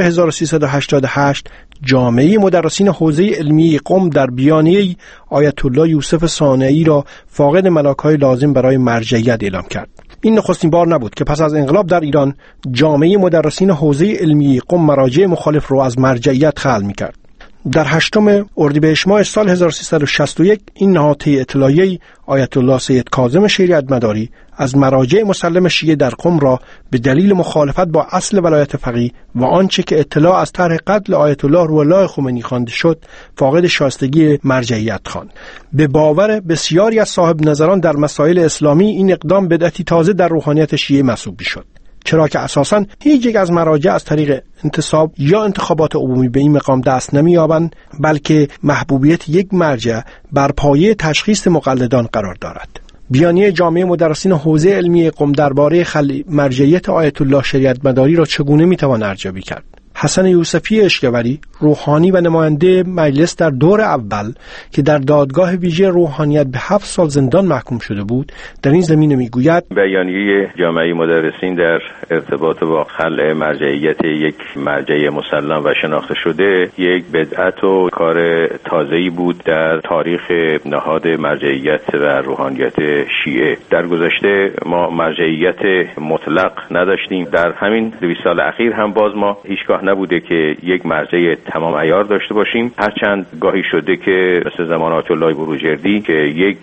1388 جامعه مدرسین حوزه علمی قم در بیانیه‌ای آیت الله یوسف صانعی را فاقد ملاک‌های لازم برای مرجعیت اعلام کرد. این نخستین بار نبود که پس از انقلاب در ایران جامعه مدرسین حوزه علمی قم مراجع مخالف را از مرجعیت خلع می‌کرد. در 8 اردیبهشت ماه سال 1361 این نهاد اطلاعیه‌ای آیت الله سید کاظم شریعت مداری از مراجع مسلم شیعه در قم را به دلیل مخالفت با اصل ولایت فقیه و آنچه که اطلاع از طرح قتل آیت الله روح الله خمینی خوانده شد فاقد شایستگی مرجعیت خواند. به باور بسیاری از صاحب نظران در مسائل اسلامی این اقدام بدعتی تازه در روحانیت شیعه محسوب می‌شد، چرا که اساساً هیچ یک از مراجع از طریق انتصاب یا انتخابات عمومی به این مقام دست نمی‌یابند، بلکه محبوبیت یک مرجع بر پایه تشخیص مقلدان قرار دارد. بیانیه جامعه مدرسین حوزه علمی قم درباره خلع مرجعیت آیت الله شریعت مداری را چگونه می‌توان ارزیابی کرد؟ حسن یوسفی اشکوری، روحانی و نماینده مجلس در دور اول که در دادگاه ویژه روحانیت به 7 سال زندان محکوم شده بود، در این زمینه میگوید بیانیه جامعه مدرسین در ارتباط با خلع مرجعیت یک مرجع مسلم و شناخته شده یک بدعت و کار تازه‌ای بود در تاریخ نهاد مرجعیت و روحانیت شیعه. در گذشته ما مرجعیت مطلق نداشتیم. در همین 200 سال اخیر هم باز ما هیچگاه نبوده که یک مرجع تمام عیار داشته باشیم، هرچند گاهی شده که مثل زمان آیت الله بروجردی که یک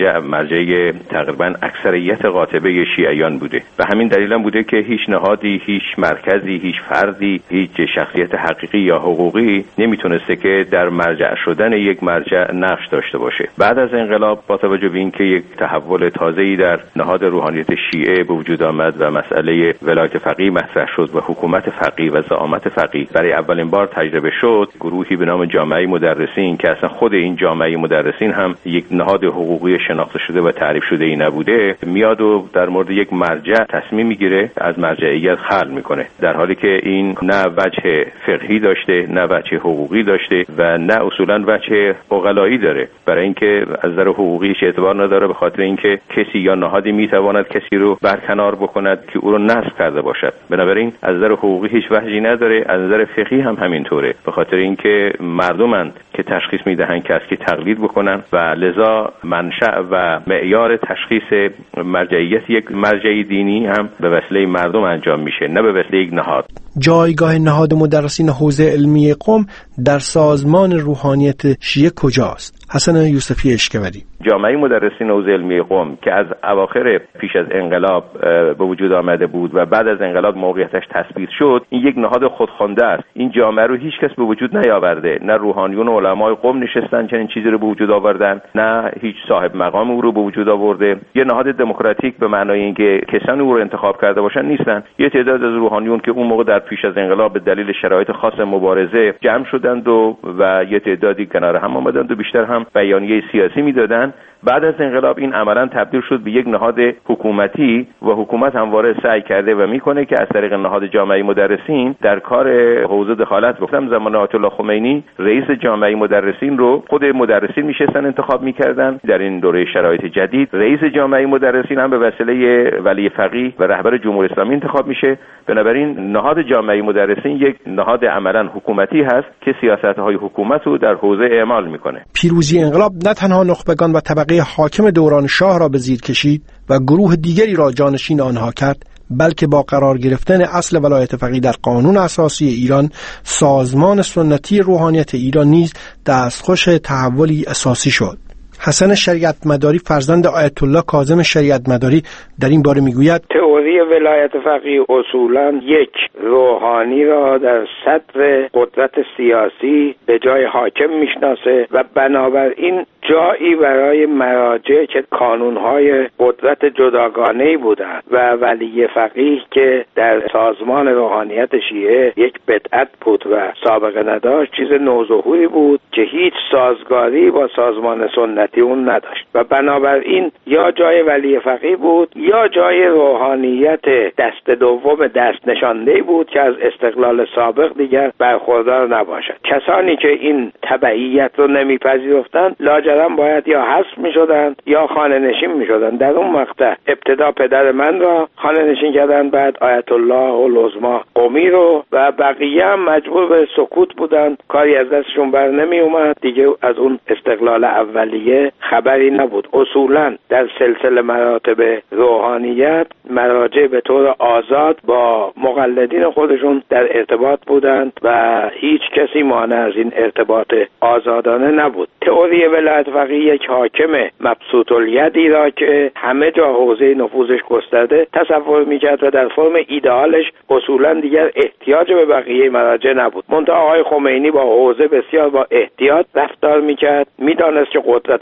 مرجع تقریبا اکثریت قاطبه شیعیان بوده و همین دلیل هم بوده که هیچ نهادی، هیچ مرکزی، هیچ فردی، هیچ شخصیت حقیقی یا حقوقی نمیتونسته که در مرجع شدن یک مرجع نقش داشته باشه. بعد از انقلاب با توجه به اینکه یک تحول تازه‌ای در نهاد روحانیت شیعه به وجود آمد و مسئله ولایت فقیه مطرح شد و حکومت فقیه و زعامت فقیه برای اولین بار تجربه شد، گروهی به نام جامعه مدرسین که اصلا خود این جامعه مدرسین هم یک نهاد حقوقی شناخته شده و تعریف شده ای نبوده، میاد و در مورد یک مرجع تصمیم میگیره از مرجعیت خلع میکنه، در حالی که این نه وجه فقهی داشته، نه وجه حقوقی داشته و نه اصولا وجه عقلایی داره. برای اینکه از نظر حقوقی هیچ اعتبار نداره، به خاطر اینکه کسی یا نهادی میتواند کسی رو برکنار بکند که او رو نصب کرده باشد. بنابراین از نظر حقوقی هیچ وجهی نداره، از نظر فقهی هم همینطوره، به خاطر اینکه مردمن که تشخیص میدهن که از کی تقلید بکنن و لذا منشأ و معیار تشخیص مرجعیت یک مرجع دینی هم به وسیله مردم انجام میشه، نه به وسیله یک نهاد. جایگاه نهاد مدرسین حوزه علمی قم در سازمان روحانیت شیعه کجاست؟ حسن یوسفی اشکوری. جامعه مدرسین حوزه علمی قم که از اواخر پیش از انقلاب به وجود آمده بود و بعد از انقلاب موقعیتش تثبیت شد، این یک نهاد خودخوانده است. این جامعه رو هیچ کس به وجود نیاورده، نه روحانیون و علمای قم نشستن چنین چیزی رو به وجود آوردن، نه هیچ صاحب مقام او رو به وجود آورده. یه نهاد دموکراتیک به معنای اینکه کسانی او رو انتخاب کرده باشن نیستن. یه تعداد از روحانیون که اون موقع در پیش از انقلاب به دلیل شرایط خاص مبارزه جمع شدند و یه تعدادی کنار هم آمدند و بیشتر هم بیانیه سیاسی میدادن. بعد از انقلاب این عملاً تبدیل شد به یک نهاد حکومتی و حکومت همواره سعی کرده و میکنه که از طریق نهاد جامعه مدرسین در کار حوزه دخالت بکنه. زمان آیت الله خمینی رئیس جامعه مدرسین رو خود مدرسین میشستن انتخاب میکردن. در این دوره شرایط جدید رئیس جامعه مدرسین هم به وسیله ولی فقیه و رهبر جمهوری اسلامی انتخاب میشه. بنابراین نهاد جامعه مدرسین یک نهاد عملاً حکومتی هست که سیاست‌های حکومت رو در حوزه اعمال میکنه. پیروزی انقلاب نه تنها نخبگان و طبقه حاکم دوران شاه را به زیر کشید و گروه دیگری را جانشین آنها کرد، بلکه با قرار گرفتن اصل ولایت فقیه در قانون اساسی ایران، سازمان سنتی روحانیت ایران نیز دستخوش تحولی اساسی شد. حسن شریعت مداری فرزند آیت الله کاظم شریعت مداری در این باره میگوید تئوری ولایت فقیه اصولاً یک روحانی را در صدر قدرت سیاسی به جای حاکم میشناسه و بنابراین جایی برای مراجع که کانونهای قدرت جداگانه‌ای بودند و ولی فقیه که در سازمان روحانیت شیعه یک بدعت بود و سابقه نداشت، چیز نوظهوری بود که هیچ سازگاری با سازمان سنتی اون نداشت و بنابراین یا جای ولی فقیه بود یا جای روحانیت دست دوم دست نشانده بود که از استقلال سابق دیگر برخوردار نباشد. کسانی که این تبعیت رو نمیپذیرفتند لاجرم باید یا حذف میشدند یا خانه نشین میشدند. در اون مقطع ابتدا پدر من را خانه نشین کردند، بعد آیت الله العظما قمی رو و بقیه هم مجبور به سکوت بودند، کاری از دستشون بر نمی اومد دیگه. از اون استقلال اولیه خبری نبود. اصولا در سلسله مراتب روحانیت مراجع به طور آزاد با مقلدین خودشون در ارتباط بودند و هیچ کسی مانع از این ارتباط آزادانه نبود. تئوری ولایت فقیه یک حاکم مبسوط الیدی را که همه جا حوزه نفوذش گسترده تصور میکرد و در فرم ایدئالش اصولا دیگر احتیاج به بقیه مراجع نبود. منتها آقای خمینی با حوزه بسیار با احتیاط رفتار میکرد، میدانست که قدرت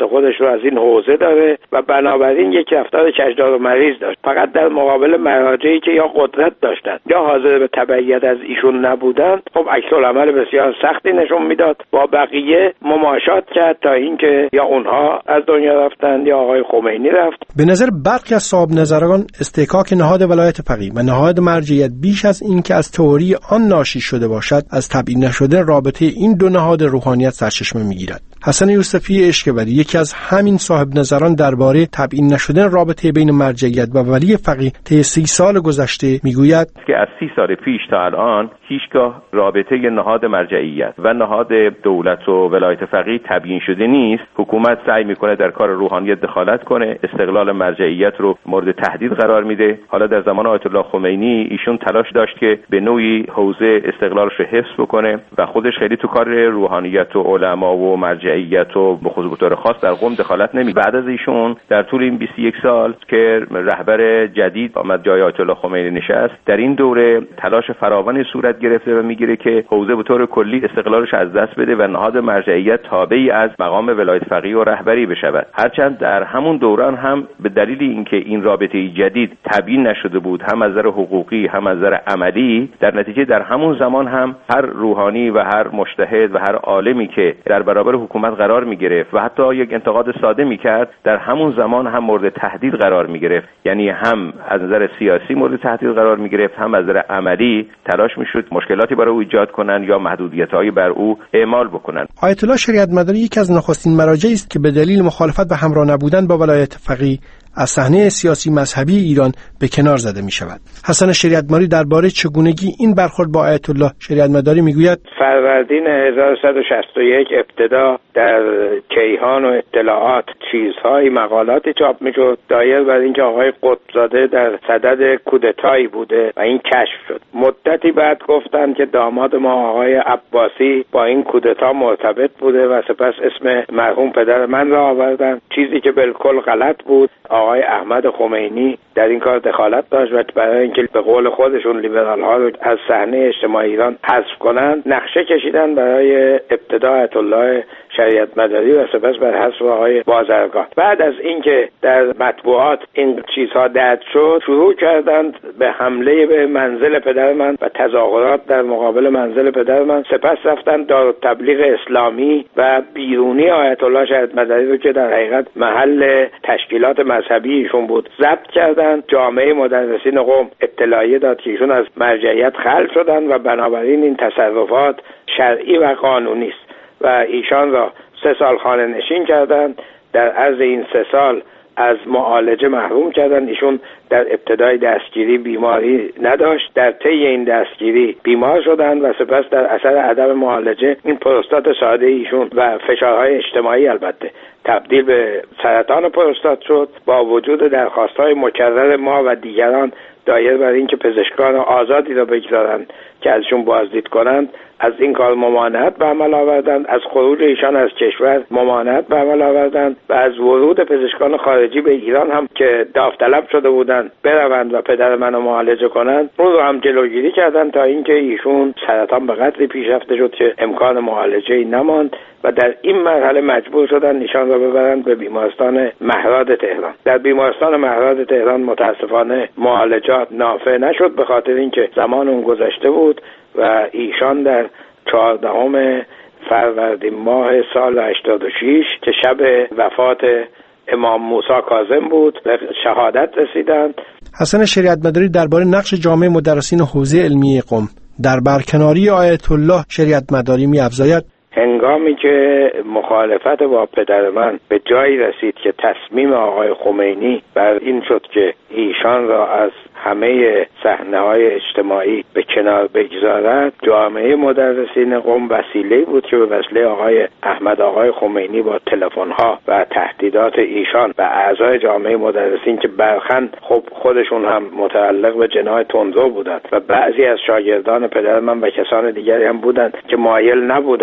خودش رو از این حوزه داره و بنابراین یک رفتار کجدار و مریض داشت. فقط در مقابل مراجعی که یا قدرت داشتن یا حاضر به تبعیت از ایشون نبودند، خب عکس‌العمل بسیار سختی نشون میداد. با بقیه مماشات کرد تا اینکه یا اونها از دنیا رفتند یا آقای خمینی رفت. به نظر برخی از صاحب نظران استحقاق نهاد ولایت فقیه و نهاد مرجعیت بیش از این که از تئوری آن ناشی شده باشد، از تبیین نشده رابطه این دو نهاد روحانیت سرچشمه میگیرد. حسن یوسفی اشکبری یکی از همین صاحب نظران درباره تبیین نشدن رابطه بین مرجعیت و ولی فقیه طی 30 سال گذشته میگوید که از 30 سال پیش تا الان هیچگاه رابطه نهاد مرجعیت و نهاد دولت و ولایت فقیه تبیین شده نیست. حکومت سعی میکنه در کار روحانیت دخالت کنه، استقلال مرجعیت رو مورد تهدید قرار میده. حالا در زمان آیت الله خمینی ایشون تلاش داشت که به نوعی حوزه استقلالش رو حفظ بکنه و خودش خیلی تو کار روحانیت و علما و مرجعیت و به خصوص به طور خاص در قم دخالت نمی. بعد از ایشون در طول این 21 سال که رهبر جدید آمد جای آیت الله خمینی نشست، در این دوره تلاش فراوانی صورت گرفته و میگیره که حوزه به طور کلی استقلالش از دست بده و نهاد مرجعیت تابعی از مقام ولایت فقیه و رهبری بشود. هرچند در همون دوران هم به دلیل اینکه این رابطه جدید تبیین نشده بود، هم از نظر حقوقی هم از نظر عملی، در نتیجه در همون زمان هم هر روحانی و هر مجتهد و هر عالمی که در برابر حکومت قرار میگرفت و حتی یک انتقاد ساده میکرد، در همون زمان هم مورد تهدید قرار میگرفت. یعنی هم از نظر سیاسی مورد تهدید قرار میگرفت، هم از نظر عملی تلاش میشد مشکلاتی برای او ایجاد کنند یا محدودیت‌هایی بر او اعمال بکنند. آیت الله شریعت مداری یکی از نخستین مراجعی است که به دلیل مخالفت و همراه نبودن با ولایت فقیه از صحنه سیاسی مذهبی ایران به کنار زده می شود. حسن شریعت مداری درباره چگونگی این برخورد با آیت الله شریعت مداری می گوید فروردین 1161 ابتدا در کیهان و اطلاعات چیزهای مقالاتی چاپ می شد دایر بر اینکه آقای قطبزاده در صدد کودتایی بوده و این کشف شد. مدتی بعد گفتن که داماد ما آقای عباسی با این کودتا مرتبط بوده و سپس اسم مرحوم پدر من را آوردن، چیزی که بالکل غلط بود. آقای احمد خمینی در این کار دخالت داشت و برای اینکه به قول خودشون لیبرال ها رو از صحنه اجتماعی ایران حذف کنند، نقشه کشیدن برای ابتدا آیت الله شریعت مداری و سپس بر حذف آقای بازرگان. بعد از اینکه در مطبوعات این چیزها درد شد، شروع کردند به حمله به منزل پدر من و تظاهرات در مقابل منزل پدر من. سپس رفتند دارالتبلیغ اسلامی و بیرونی آیت الله شریعت مداری رو که در حقیقت محل تشکیلات مذهبی ایشون بود ضبط کردند. جامعه مدرسین قم اطلاعیه داد که ایشون از مرجعیت خلع شدند و بنابراین این تصرفات شرعی و قانونی است و ایشان را 3 سال خانه نشین کردند. در عرض این 3 سال از معالجه محروم کردند. ایشون در ابتدای دستگیری بیماری نداشت، در طی این دستگیری بیمار شدند و سپس در اثر عدم معالجه این پروستات ساده ایشون و فشارهای اجتماعی البته تبدیل به سرطان پروستات شد. با وجود درخواست‌های مکرر ما و دیگران دایر بر این که پزشکان آزادی را بگذارند که ازشون بازدید کنند، از این کار ممانعت به عمل آوردند. از خروج ایشان از کشور ممانعت به عمل آوردند و از ورود پزشکان خارجی به ایران هم که داوطلب شده بودند بروند و پدر منو معالجه کنند، اون رو هم جلوگیری کردند تا اینکه ایشون سرطان به قدری پیشرفته شد که امکان معالجه‌ای نماند و در این مرحله مجبور شدند ایشان را ببرند به بیمارستان مهراد تهران. در بیمارستان مهراد تهران متاسفانه معالجات نافع نشد به خاطر اینکه زمان اون گذشته بود و ایشان در 14 فروردین ماه سال 86 که شب وفات امام موسی کاظم بود به شهادت رسیدند. حسن شریعت مداری درباره نقش جامعه مدرسین حوزه علمی قم در برکناری آیت الله شریعت مداری می‌افزاید: هنگامی که مخالفت با پدر من به جایی رسید که تصمیم آقای خمینی بر این شد که ایشان را از همه صحنه‌های اجتماعی به کنار بگذارد، جامعه مدرسین قم وسیله‌ای بود که به وسیله آقای احمد آقای خمینی با تلفن‌ها و تهدیدات ایشان و اعضای جامعه مدرسین که برخند خب خودشون هم متعلق به جناح تندرو بودند و بعضی از شاگردان پدر من و کسان دیگری هم بودند که مایل نبودند بر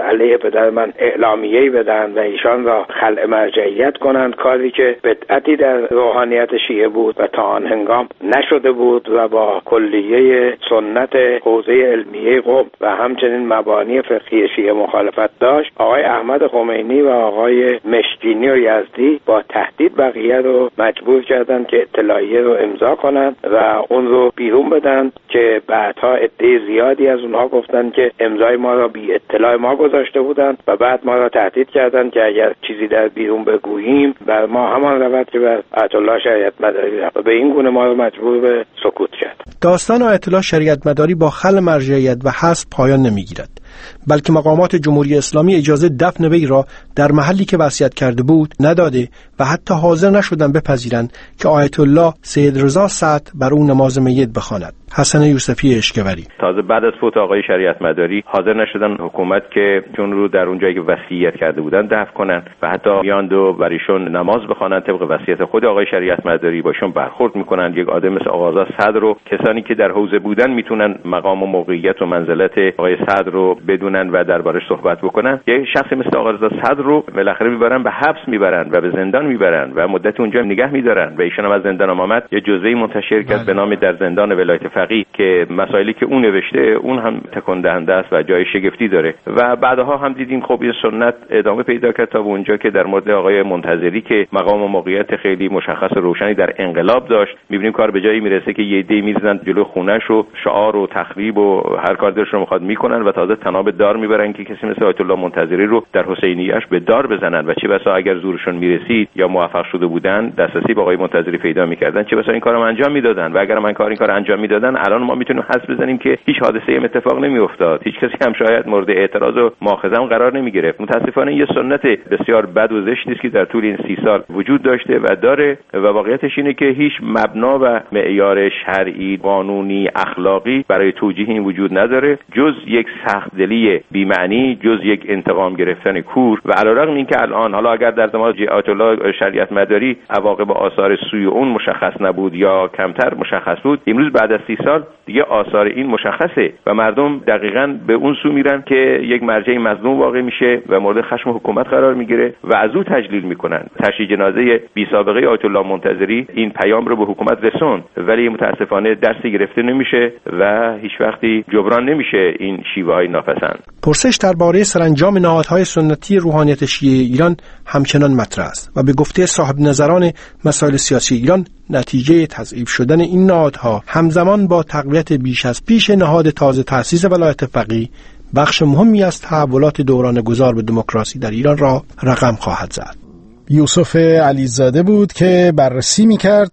علیه پدر من اعلامیه‌ای بدن و ایشان را خلع مرجعیت کنند، کاری که بدعتی در روحانیت شیعه بود و تا آن هنگام نشده بود و با کلیه سنت حوزه علمیه قم و همچنین مبانی فقهی شیعه مخالفت داشت. آقای احمد خمینی و آقای مشکینی و یزدی با تهدید بقیه رو مجبور کردند که اطلاعیه رو امضا کنند و اون رو بیرون بدن که بعدها عده زیادی از اونها گفتن که امضای ما را بی اطلاع ما گذاشته بودند و بعد ما را تهدید کردند که اگر چیزی در بیرون بگوییم بر ما همان رود که بر آیت الله شریعت مداری رفت و به این گونه ما را مجبور به سکوت کرد. داستان آیت الله شریعت مداری با خلع مرجعیت و حذف پایان نمیگیرد، بلکه مقامات جمهوری اسلامی اجازه دفن وی را در محلی که وصیت کرده بود نداده و حتی حاضر نشدند بپذیرند که آیت الله سید رضا سعد بر او نماز میت بخواند. حسن یوسفی اشکوری: تازه بعد از فوت آقای شریعت مداری حاضر نشدن حکومت که چون رو در اون جایی که وصیت کرده بودن دفن کنن و حتی میاند و بر ایشون نماز بخوانند طبق وصیت خود آقای شریعت مداری. باشون برخورد میکنن. یک آدم مثل آقا صدر رو کسانی که در حوزه بودن میتونن مقام و موقعیت و منزلت آقای صدر رو بدونن و دربارش صحبت بکنن. یک شخصی مثل آقا صدر رو بالاخره میبرن به حبس میبرن و به زندان میبرن و مدت اونجا نگه میدارن و ایشون هم از زندان آمد یه جزوه‌ای منتشر کرد به نام در زندان ولایت فقیه که مسائلی که اون نوشته اون هم تکان دهنده است و جای شگفتی داره. و بعدها هم دیدیم خب این سنت ادامه پیدا کرد تا اونجا که در مورد آقای منتظری که مقام و موقعیت خیلی مشخص و روشنی در انقلاب داشت، میبینیم کار به جایی میرسه که یه عده‌ای میزنن جلو خونه‌ش و شعار و تخریب و هر کار دلشون میخواد میکنن و تازه تناب دار میبرن که کسی مثل آیت الله منتظری رو در حسینیه‌اش به دار بزنن و چه بسا اگر زورشون میرسید یا موفق شده بودن دسترسی به آقای منتظری پیدا میکردن، چه بسا این کارو انجام میدادن و اگر این کار انجام میدادن الان ما میتونیم حدس بزنیم که هیچ حادثه‌ای اتفاق نمیافتاد، هیچ کسی هم شاید مورد اعتراض و مؤاخذه قرار نمیگرفت. متاسفانه یه سنت بسیار بد و زشتی است که در طول این 30 سال وجود داشته و داره و واقعیتش اینه که هیچ مبنا و معیار شرعی، قانونی، اخلاقی برای توجیه این وجود نداره جز یک سخت‌دلی بی‌معنی، جز یک انتقام گرفتن کور. و علیرغم اینکه الان حالا اگر در زمان آیت الله شریعت مداری عواقب آثار سوی اون مشخص نبود یا کمتر مشخص بود، امروز بعد از 30 سال دیگه آثار این مشخصه و مردم دقیقاً به اون سو میرن که یک مرجع مظلوم واقع میشه و مورد خشم حکومت قرار میگیره و از او تجلیل میکنن. تشییع جنازه بی سابقه آیت الله منتظری این پیام رو به حکومت رسوند، ولی متاسفانه درسی گرفته نمیشه و هیچ وقتی جبران نمیشه این شیوه‌های ناپسند. پرسش درباره سرانجام نهادهای سنتی روحانیت شیعه ایران همچنان مطرح است و به گفته صاحب نظران مسائل سیاسی ایران نتیجه تضعیف شدن این نهادها همزمان با تقویت بیش از پیش نهاد تازه تأسیس ولایت فقیه بخش مهمی از تحولات دوران گذار به دموکراسی در ایران را رقم خواهد زد. یوسف علیزاده بود که بررسی می‌کرد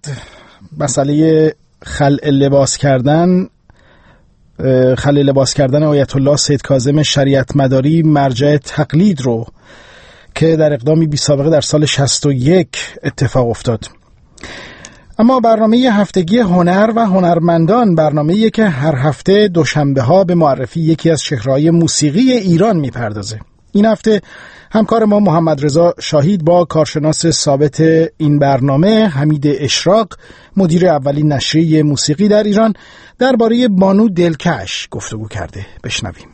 مسئله خلع لباس کردن آیت الله سید کاظم شریعت مداری مرجع تقلید رو که در اقدامی بی سابقه در سال 61 اتفاق افتاد. اما برنامه هفتگی هنر و هنرمندان برنامه‌ایه که هر هفته دوشنبه‌ها به معرفی یکی از چهره‌های موسیقی ایران میپردازه. این هفته همکار ما محمد رضا شاهید با کارشناس ثابت این برنامه حمید اشراق مدیر اولین نشریه موسیقی در ایران درباره بانو دلکش گفتگو کرده. بشنویم.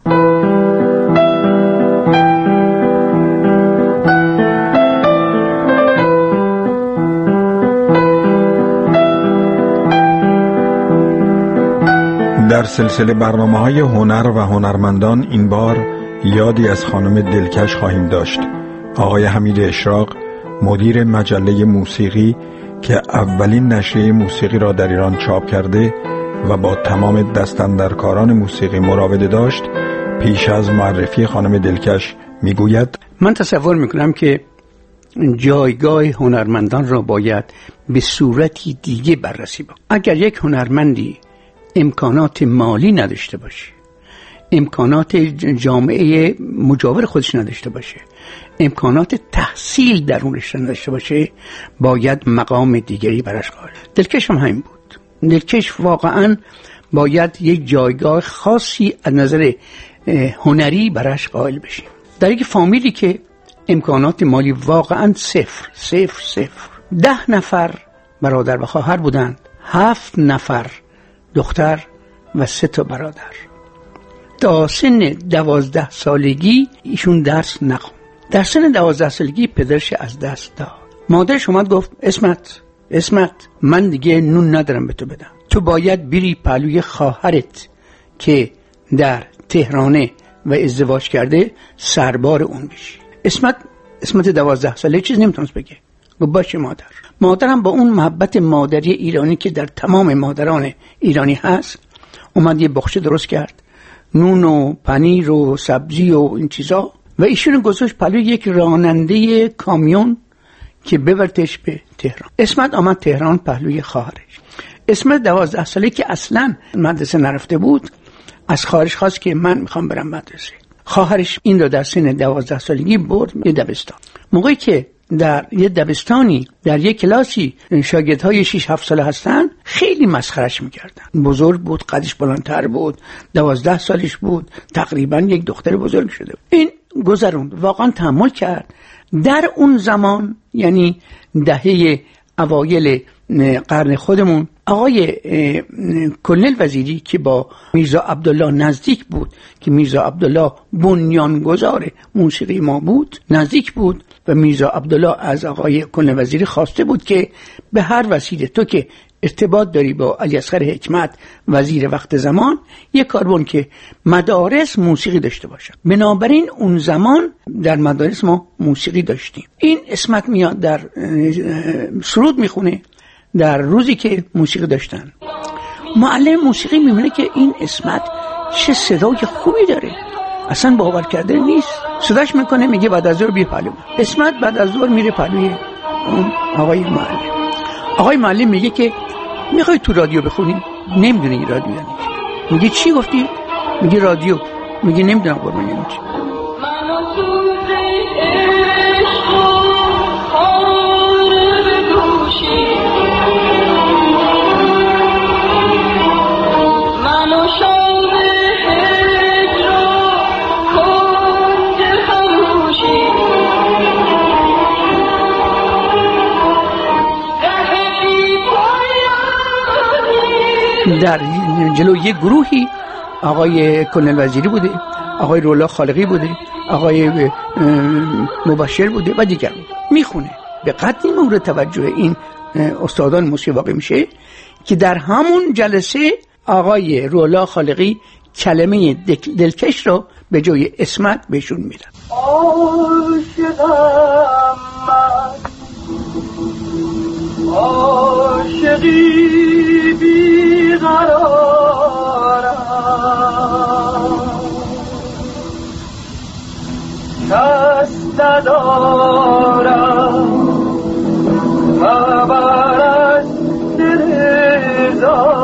در سلسله برنامه‌های هنر و هنرمندان این بار یادی از خانم دلکش خواهیم داشت. آقای حمید اشراق مدیر مجله موسیقی که اولین نشریه موسیقی را در ایران چاپ کرده و با تمام دستاندرکاران موسیقی مراوده داشت، پیش از معرفی خانم دلکش میگوید: من تصور میکنم که جایگاه هنرمندان را باید به صورتی دیگه بررسی بکنیم. اگر یک هنرمندی امکانات مالی نداشته باشه، امکانات جامعه مجاور خودش نداشته باشه، امکانات تحصیل درونش نداشته باشه، باید مقام دیگری براش قائل. دلکش هم همین بود. دلکش واقعا باید یک جایگاه خاصی از نظر هنری براش قائل بشیم. در یک فامیلی که امکانات مالی واقعا صفر 10 نفر برادر و خواهر بودند، 7 نفر دختر و 3 برادر. تا سن 12 سالگی ایشون درس نخوند. در سن 12 سالگی پدرش از دست داد. مادرش اومد گفت اسمت من دیگه نون ندارم به تو بدم، تو باید بری پهلوی خواهرت که در تهرانه و ازدواج کرده سربار اون بشی. اسمت 12 ساله چیز نمیتونست بگه. گفت باشه مادرم با اون محبت مادری ایرانی که در تمام مادران ایرانی هست اومد یه بخشه درست کرد، نون و پنیر و سبزی و این چیزا، و ایشون گذاشت پلوی یک راننده کامیون که ببرتش به تهران. اسمت آمد تهران پهلوی خواهرش. اسمت 12 ساله که اصلا مدرسه نرفته بود از خواهرش خواست که من میخوام برم مدرسه. خواهرش این رو در سن 12 سالگی برد یه دبستان. موقعی که در یه دبستانی در یه کلاسی شاگردهای 6-7 ساله هستن خیلی مسخرش میکردن. بزرگ بود، قدش بلندتر بود، 12 سالش بود، تقریبا یک دختر بزرگ شده بود. این گذروند، واقعا تحمل کرد. در اون زمان یعنی دهه اوایل قرن خودمون آقای کلنل وزیری که با میرزا عبدالله نزدیک بود، که میرزا عبدالله بنیانگذار موسیقی ما بود، نزدیک بود، و میرزا عبدالله از آقای کلنل وزیری خواسته بود که به هر وسیله تو که ارتباط داری با علی اصغر حکمت وزیر وقت زمان یک کار بکن که مدارس موسیقی داشته باشن. بنابراین اون زمان در مدارس ما موسیقی داشتیم. این اسمت میاد در سرود میخونه در روزی که موسیقی داشتن. معلم موسیقی میبینه که این اسمت چه صدای خوبی داره، اصلا باور کرده نیست. صداش میکنه میگه بعد از ظهر بیا پلو. اسمت بعد از ظهر میره پلوی اون آقای معلم میگه که میخوای تو رادیو بخونی؟ نمیدونه این رادیو یعنی چی. میگه چی گفتی؟ میگه رادیو. میگه نمیدونم قربان یعنی چی. در جلو یک گروهی آقای کلنل وزیری بوده، آقای رولا خالقی بوده، آقای مبشر بوده و دیگر میخونه. به قدری مورد توجه این استادان موسیقی واقع میشه که در همون جلسه آقای رولا خالقی کلمه دلکش رو به جای اسمت بهشون میدن. عاشقی بیقرارم کس ندارم خبر از دل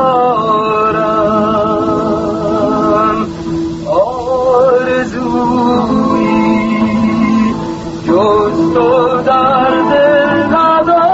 دارم آرزویی جز تو در دل ندارم.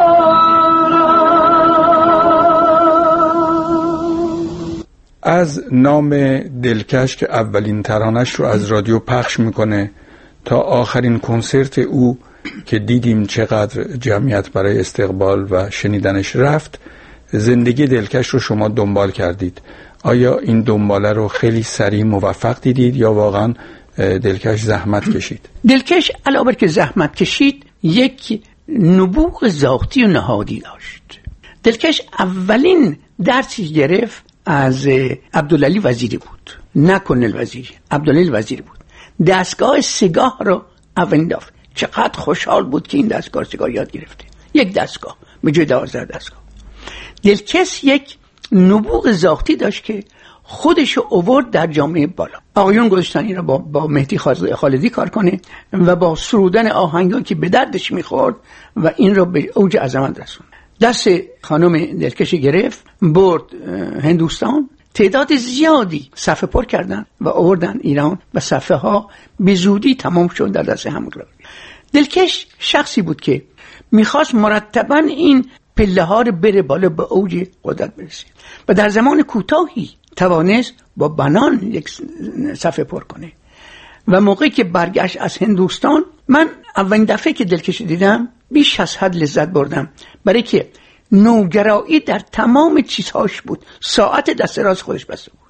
از نام دلکش که اولین ترانش رو از رادیو پخش میکنه تا آخرین کنسرت او که دیدیم چقدر جمعیت برای استقبال و شنیدنش رفت، زندگی دلکش رو شما دنبال کردید. آیا این دنباله رو خیلی سریع موفق دیدید یا واقعا دلکش زحمت کشید؟ دلکش علاوه بر که زحمت کشید یک نبوغ ذاتی و نهادی داشت. دلکش اولین درسی گرفت از عبدالعلی وزیری بود، نه کلنل وزیری، عبدالعلی وزیری بود. دستگاه سیگار رو اولین دفعه. چقدر خوشحال بود که این دستگاه سیگار یاد گرفته. یک دستگاه به جای 12 دستگاه. دلکش یک نبوغ ذاتی داشت که خودشو آورد در جامعه بالا. آقایون گذاشتن این رو با مهدی خالدی کار کنه و با سرودن آهنگان که به دردش میخورد و این رو به اوج عظمت رسوند. دست خانم دلکش گرفت، برد هندوستان، تعداد زیادی صفحه پر کردن و آوردن ایران و صفحه ها به زودی تمام شد در دست همون. دلکش شخصی بود که میخواست مرتباً این پله ها رو بره بالا به اوج قدرت برسه و در زمان کوتاهی توانست با بنان یک صفحه پر کنه. و موقعی که برگشت از هندوستان، من اولین دفعه که دلکش دیدم بیش از حد لذت بردم، برای که نوگرایی در تمام چیزهاش بود. ساعت دست راست خودش بسته بود،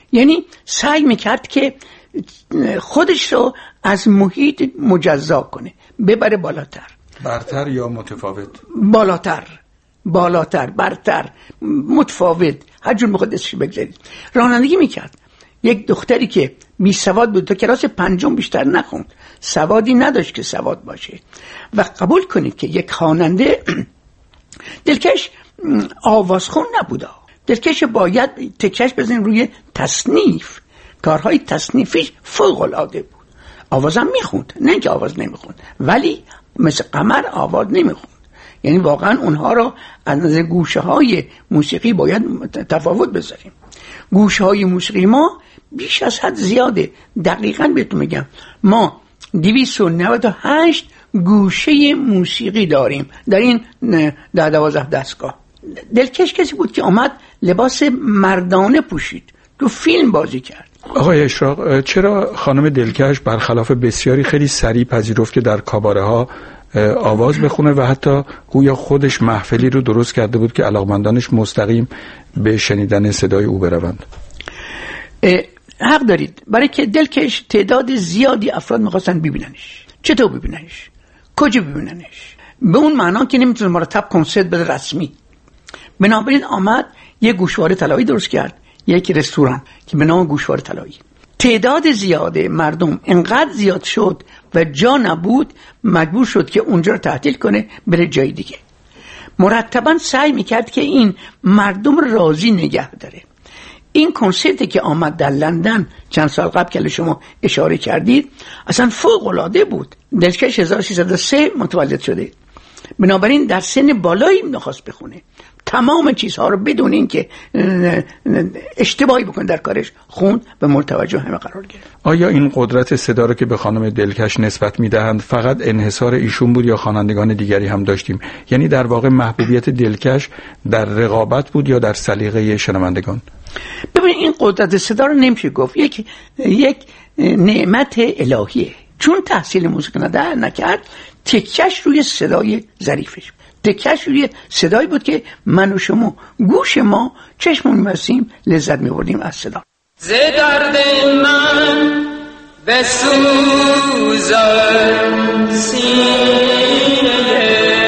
یعنی سعی میکرد که خودش رو از محیط مجزا کنه، ببره بالاتر. برتر یا متفاوت؟ بالاتر، برتر، متفاوت، هر جور میخواد اسمش بگذارید. رانندگی میکرد. یک دختری که بی سواد بود، تا کلاس 5 بیشتر نخوند، سوادی نداشت که سواد باشه. و قبول کنید که یک خواننده دلکش آوازخون نبوده. دلکش باید تکش بزنیم روی تصنیف، کارهای تصنیفیش فوق العاده بود. آوازم میخوند، نه اینکه آواز نمیخوند، ولی مثل قمر آواز نمیخوند. یعنی واقعا اونها رو از نظر گوشه های موسیقی باید تفاوت بذاریم. گوشه های موسیقی ما بیش از حد زیاده. دقیقاً بهتون میگم ما 298 گوشه موسیقی داریم در این 12 دستگاه. دلکش کسی بود که آمد لباس مردانه پوشید، تو فیلم بازی کرد. آقای اشراق، چرا خانم دلکش برخلاف بسیاری خیلی سریع پذیرفت که در کاباره ها آواز بخونه و حتی گویا خودش محفلی رو درست کرده بود که علاقمندانش مستقیم به شنیدن صدای او بروند؟ حق دارید، برای که دلکش تعداد زیادی افراد میخواستن ببیننش. چطور ببیننش؟ کجا ببیننش؟ به اون معنا که نمیتونه مرتب کنسرت بده رسمی. بنابراین آمد یه گوشواره طلایی درست کرد، یک رستوران که به نام گوشواره طلایی. تعداد زیاده مردم انقدر زیاد شد و جا نبود، مجبور شد که اونجا رو تعطیل کنه بره جای دیگه. مرتبا سعی میکرد که این مردم رو راضی نگه داره. این کنسرتی که آمد در لندن چند سال قبل که شما اشاره کردید اصلا فوق العاده بود. دلکش 1303 متولد شده، بنابراین در سن بالایی میخواست بخونه، تمام چیزها رو بدون این که اشتباهی بکنه در کارش خوند و مورد توجه همه قرار گرفت. آیا این قدرت صدا رو که به خانم دلکش نسبت میدهند فقط انحصار ایشون بود یا خوانندگان دیگری هم داشتیم؟ یعنی در واقع محبوبیت دلکش در رقابت بود یا در سلیقه شنوندگان؟ ببینید این قدرت صدا رو نمیشه گفت، یک نعمت الهیه. چون تحصیل موسیقی نکرد، تکش روی صدای ظریفش، تکش روی صدایی بود که من و شما گوش ما چشمون می‌بستیم لذت می‌بردیم از صدا. ز درد من بسوزد سینه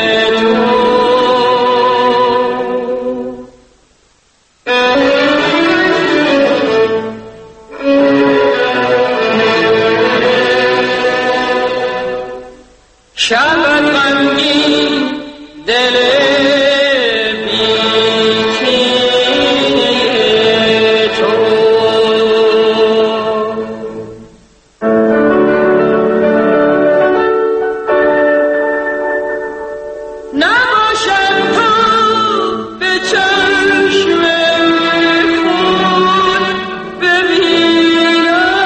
شبت غمگین دل بیکینه تو نباشد تو به چشم خود ببینم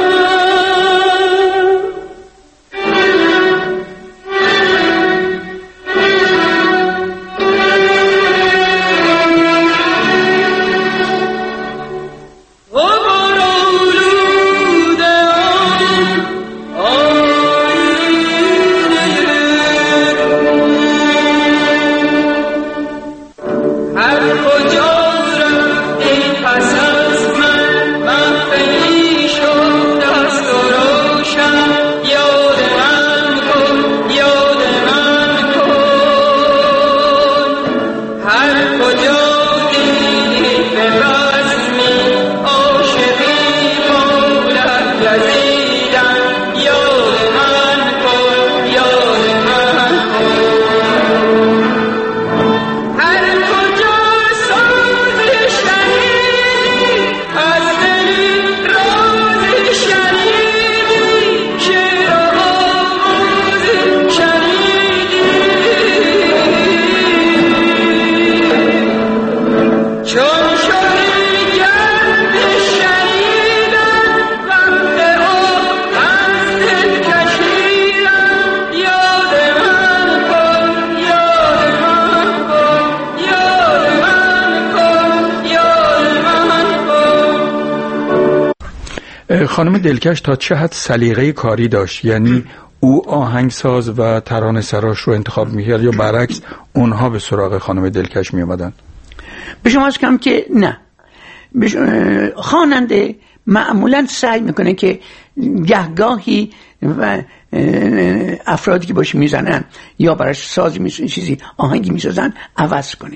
خانم دلکش تا چه حد سلیقه کاری داشت؟ یعنی او آهنگساز و ترانه سراش رو انتخاب می‌کرد یا برعکس اونها به سراغ خانم دلکش می اومدن؟ به شما از کم که نه، خواننده معمولا سعی میکنه که گهگاهی و افرادی که باش میزنن یا براش سازی چیزی آهنگی میسازن عوض کنه.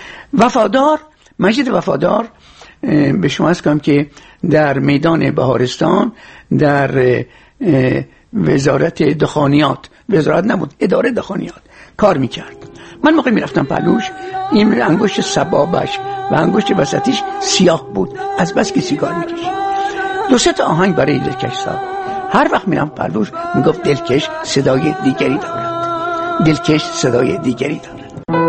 مجید وفادار به شما عرض کنم که در میدان بهارستان در وزارت دخانیات، وزارت نبود، اداره دخانیات کار میکرد. من موقع میرفتم پهلوش، این انگشت سبابش و انگشت وسطیش سیاه بود از بس که سیگار میکشید. 2-3 آهنگ برای دلکش ساخت. هر وقت میرم پهلوش میگفت دلکش صدای دیگری دارد، دلکش صدای دیگری دارد.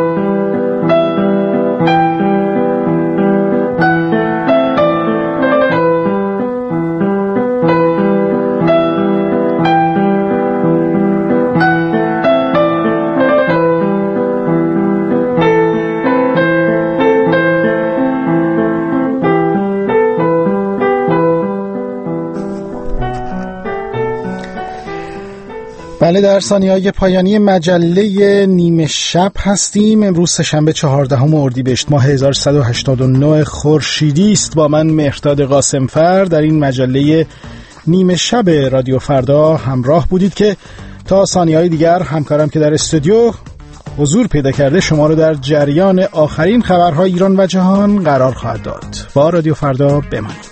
بله، در ثانیه‌های پایانی مجله نیمه شب هستیم. امروز سه‌شنبه 14 اردیبهشت ماه 1189 خورشیدی است. با من مهرداد قاسمفر در این مجله نیمه شب رادیو فردا همراه بودید که تا ثانیه‌های دیگر همکارم که در استودیو حضور پیدا کرده شما رو در جریان آخرین خبرهای ایران و جهان قرار خواهد داد. با رادیو فردا بمانید.